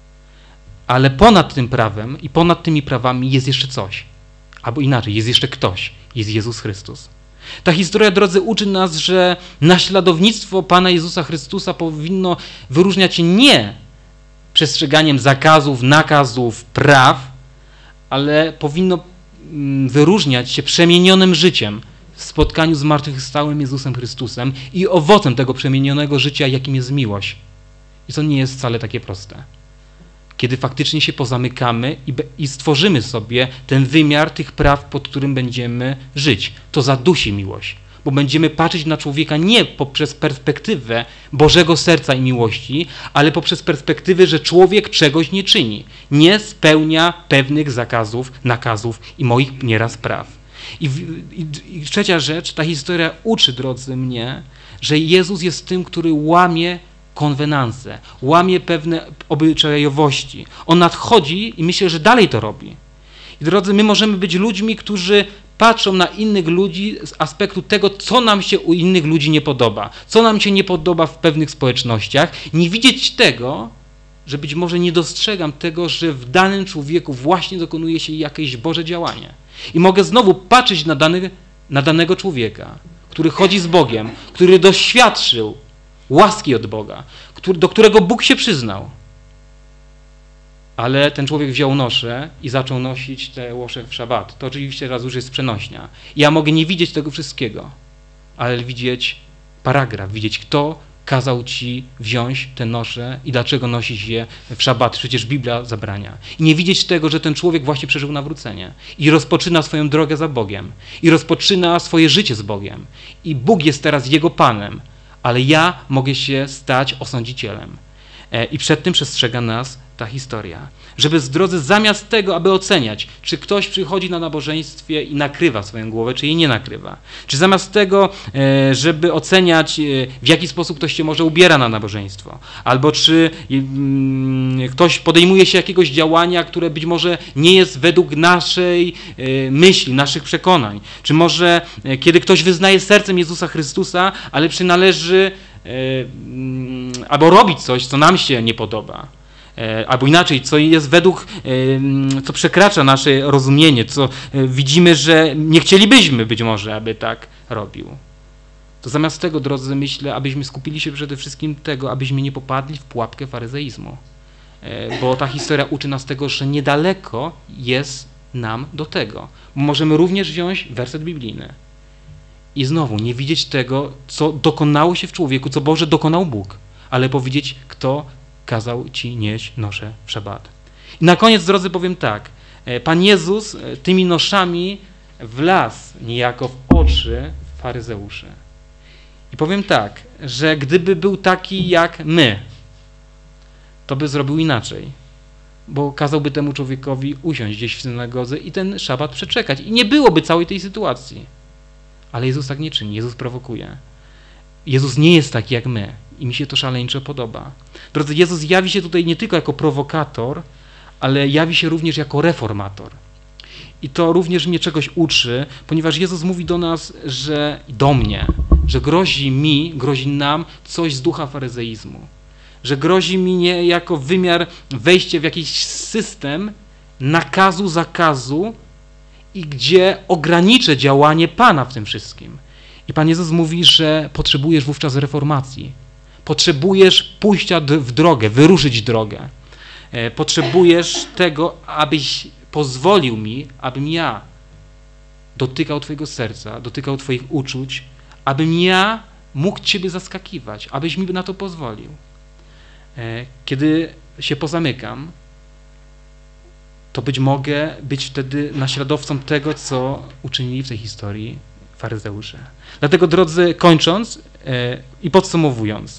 Speaker 1: Ale ponad tym prawem i ponad tymi prawami jest jeszcze coś. Albo inaczej, jest jeszcze ktoś. Jest Jezus Chrystus. Ta historia, drodzy, uczy nas, że naśladownictwo Pana Jezusa Chrystusa powinno wyróżniać się nie przestrzeganiem zakazów, nakazów, praw, ale powinno wyróżniać się przemienionym życiem w spotkaniu z zmartwychwstałym Jezusem Chrystusem i owocem tego przemienionego życia, jakim jest miłość. I to nie jest wcale takie proste. Kiedy faktycznie się pozamykamy i, i stworzymy sobie ten wymiar tych praw, pod którym będziemy żyć. To zadusi miłość, bo będziemy patrzeć na człowieka nie poprzez perspektywę Bożego serca i miłości, ale poprzez perspektywę, że człowiek czegoś nie czyni, nie spełnia pewnych zakazów, nakazów i moich nieraz praw. I, i, i trzecia rzecz, ta historia uczy, drodzy, mnie, że Jezus jest tym, który łamie konwenanse, łamie pewne obyczajowości. On nadchodzi i myślę, że dalej to robi. I drodzy, my możemy być ludźmi, którzy patrzą na innych ludzi z aspektu tego, co nam się u innych ludzi nie podoba, co nam się nie podoba w pewnych społecznościach, nie widzieć tego, że być może nie dostrzegam tego, że w danym człowieku właśnie dokonuje się jakieś Boże działanie. I mogę znowu patrzeć na, dany, na danego człowieka, który chodzi z Bogiem, który doświadczył łaski od Boga, który, do którego Bóg się przyznał. Ale ten człowiek wziął noszę i zaczął nosić te łosze w szabat. To oczywiście raz już jest przenośnia. Ja mogę nie widzieć tego wszystkiego, ale widzieć paragraf, widzieć, kto kazał ci wziąć te nosze i dlaczego nosić je w szabat. Przecież Biblia zabrania. I nie widzieć tego, że ten człowiek właśnie przeżył nawrócenie i rozpoczyna swoją drogę za Bogiem i rozpoczyna swoje życie z Bogiem. I Bóg jest teraz jego Panem, ale ja mogę się stać osądzicielem. I przed tym przestrzega nas ta historia. Żeby z drodzy zamiast tego, aby oceniać, czy ktoś przychodzi na nabożeństwie i nakrywa swoją głowę, czy jej nie nakrywa. Czy zamiast tego, żeby oceniać, w jaki sposób ktoś się może ubiera na nabożeństwo. Albo czy ktoś podejmuje się jakiegoś działania, które być może nie jest według naszej myśli, naszych przekonań. Czy może kiedy ktoś wyznaje sercem Jezusa Chrystusa, ale przynależy albo robić coś, co nam się nie podoba. Albo inaczej, co jest według, co przekracza nasze rozumienie, co widzimy, że nie chcielibyśmy być może, aby tak robił. To zamiast tego, drodzy, myślę, abyśmy skupili się przede wszystkim tego, abyśmy nie popadli w pułapkę faryzeizmu. Bo ta historia uczy nas tego, że niedaleko jest nam do tego. Możemy również wziąć werset biblijny i znowu nie widzieć tego, co dokonało się w człowieku, co Boże dokonał Bóg, ale powiedzieć, kto kazał ci nieść noszę w szabat. I na koniec, drodzy, powiem tak. Pan Jezus tymi noszami wlazł niejako w oczy faryzeuszy. I powiem tak, że gdyby był taki jak my, to by zrobił inaczej. Bo kazałby temu człowiekowi usiąść gdzieś w synagodze i ten szabat przeczekać. I nie byłoby całej tej sytuacji. Ale Jezus tak nie czyni. Jezus prowokuje. Jezus nie jest taki jak my. I mi się to szaleńczo podoba. Drodzy, Jezus jawi się tutaj nie tylko jako prowokator, ale jawi się również jako reformator.
Speaker 2: I to również mnie czegoś uczy, ponieważ Jezus mówi do nas, że do mnie, że grozi mi, grozi nam coś z ducha faryzeizmu. Że grozi mi niejako wymiar wejście w jakiś system nakazu, zakazu i gdzie ograniczę działanie Pana w tym wszystkim. I Pan Jezus mówi, że potrzebujesz wówczas reformacji. Potrzebujesz pójścia w drogę, wyruszyć drogę. Potrzebujesz tego, abyś pozwolił mi, abym ja dotykał Twojego serca, dotykał Twoich uczuć, abym ja mógł Ciebie zaskakiwać, abyś mi na to pozwolił. Kiedy się pozamykam, to być mogę być wtedy naśladowcą tego, co uczynili w tej historii faryzeusze. Dlatego, drodzy, kończąc i podsumowując,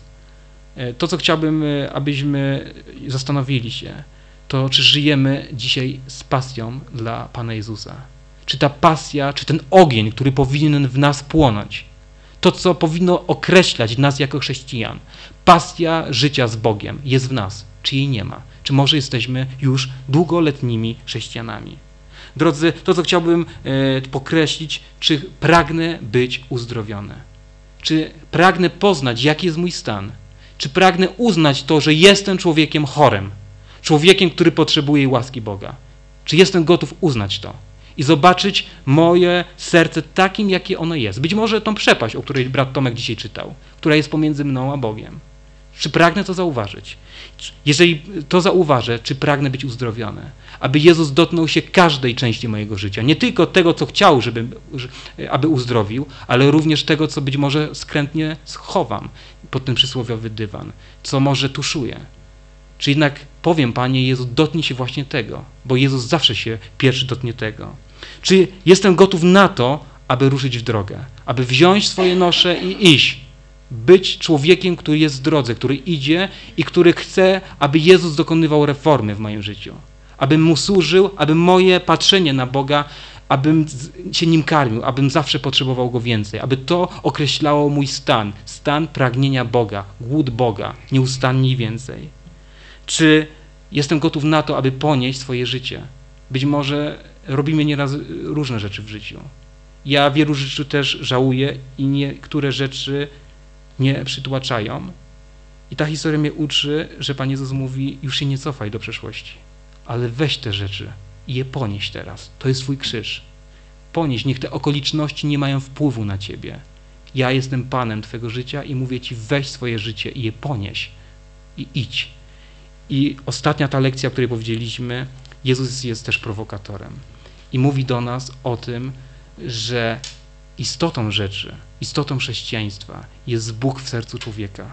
Speaker 2: to, co chciałbym, abyśmy zastanowili się, to czy żyjemy dzisiaj z pasją dla Pana Jezusa. Czy ta pasja, czy ten ogień, który powinien w nas płonąć, to, co powinno określać nas jako chrześcijan, pasja życia z Bogiem jest w nas, czy jej nie ma? Czy może jesteśmy już długoletnimi chrześcijanami? Drodzy, to, co chciałbym e, pokreślić, czy pragnę być uzdrowiony? Czy pragnę poznać, jaki jest mój stan? Czy pragnę uznać to, że jestem człowiekiem chorym, człowiekiem, który potrzebuje łaski Boga? Czy jestem gotów uznać to i zobaczyć moje serce takim, jakie ono jest? Być może tą przepaść, o której brat Tomek dzisiaj czytał, która jest pomiędzy mną a Bogiem. Czy pragnę to zauważyć? Jeżeli to zauważę, czy pragnę być uzdrowiony? Aby Jezus dotknął się każdej części mojego życia. Nie tylko tego, co chciał, żeby, aby uzdrowił, ale również tego, co być może skrętnie schowam pod ten przysłowiowy dywan, co może tuszuję. Czy jednak powiem, Panie Jezu, dotknij się właśnie tego, bo Jezus zawsze się pierwszy dotknie tego. Czy jestem gotów na to, aby ruszyć w drogę, aby wziąć swoje nosze i iść, być człowiekiem, który jest w drodze, który idzie i który chce, aby Jezus dokonywał reformy w moim życiu, abym Mu służył, aby moje patrzenie na Boga, abym się Nim karmił, abym zawsze potrzebował Go więcej, aby to określało mój stan, stan pragnienia Boga, głód Boga, nieustannie więcej. Czy jestem gotów na to, aby ponieść swoje życie? Być może robimy nieraz różne rzeczy w życiu. Ja wielu rzeczy też żałuję i niektóre rzeczy mnie przytłaczają. I ta historia mnie uczy, że Pan Jezus mówi, już się nie cofaj do przeszłości, ale weź te rzeczy i je ponieś teraz. To jest Twój krzyż. Ponieś, niech te okoliczności nie mają wpływu na Ciebie. Ja jestem Panem Twojego życia i mówię Ci, weź swoje życie i je ponieś i idź. I ostatnia ta lekcja, o której powiedzieliśmy, Jezus jest też prowokatorem i mówi do nas o tym, że istotą rzeczy, istotą chrześcijaństwa jest Bóg w sercu człowieka.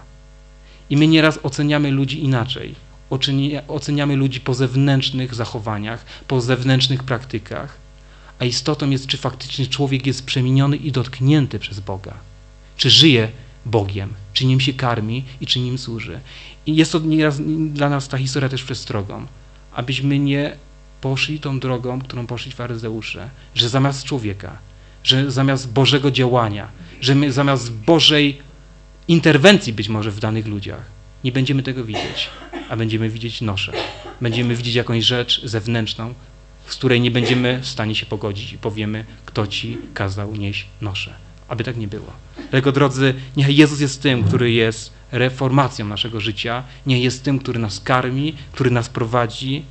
Speaker 2: I my nieraz oceniamy ludzi inaczej. Oceniamy ludzi po zewnętrznych zachowaniach, po zewnętrznych praktykach, a istotą jest, czy faktycznie człowiek jest przemieniony i dotknięty przez Boga. Czy żyje Bogiem, czy Nim się karmi i czy Nim służy. I jest to nieraz dla nas ta historia też przestrogą, abyśmy nie poszli tą drogą, którą poszli faryzeusze, że zamiast człowieka, że zamiast Bożego działania, że my zamiast Bożej interwencji być może w danych ludziach, nie będziemy tego widzieć, a będziemy widzieć noszę. Będziemy widzieć jakąś rzecz zewnętrzną, z której nie będziemy w stanie się pogodzić i powiemy, kto Ci kazał nieść noszę. Aby tak nie było. Dlatego, drodzy, niech Jezus jest tym, który jest reformacją naszego życia, niech jest tym, który nas karmi, który nas prowadzi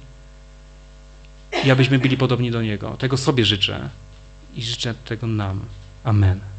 Speaker 2: i abyśmy byli podobni do Niego. Tego sobie życzę i życzę tego nam. Amen.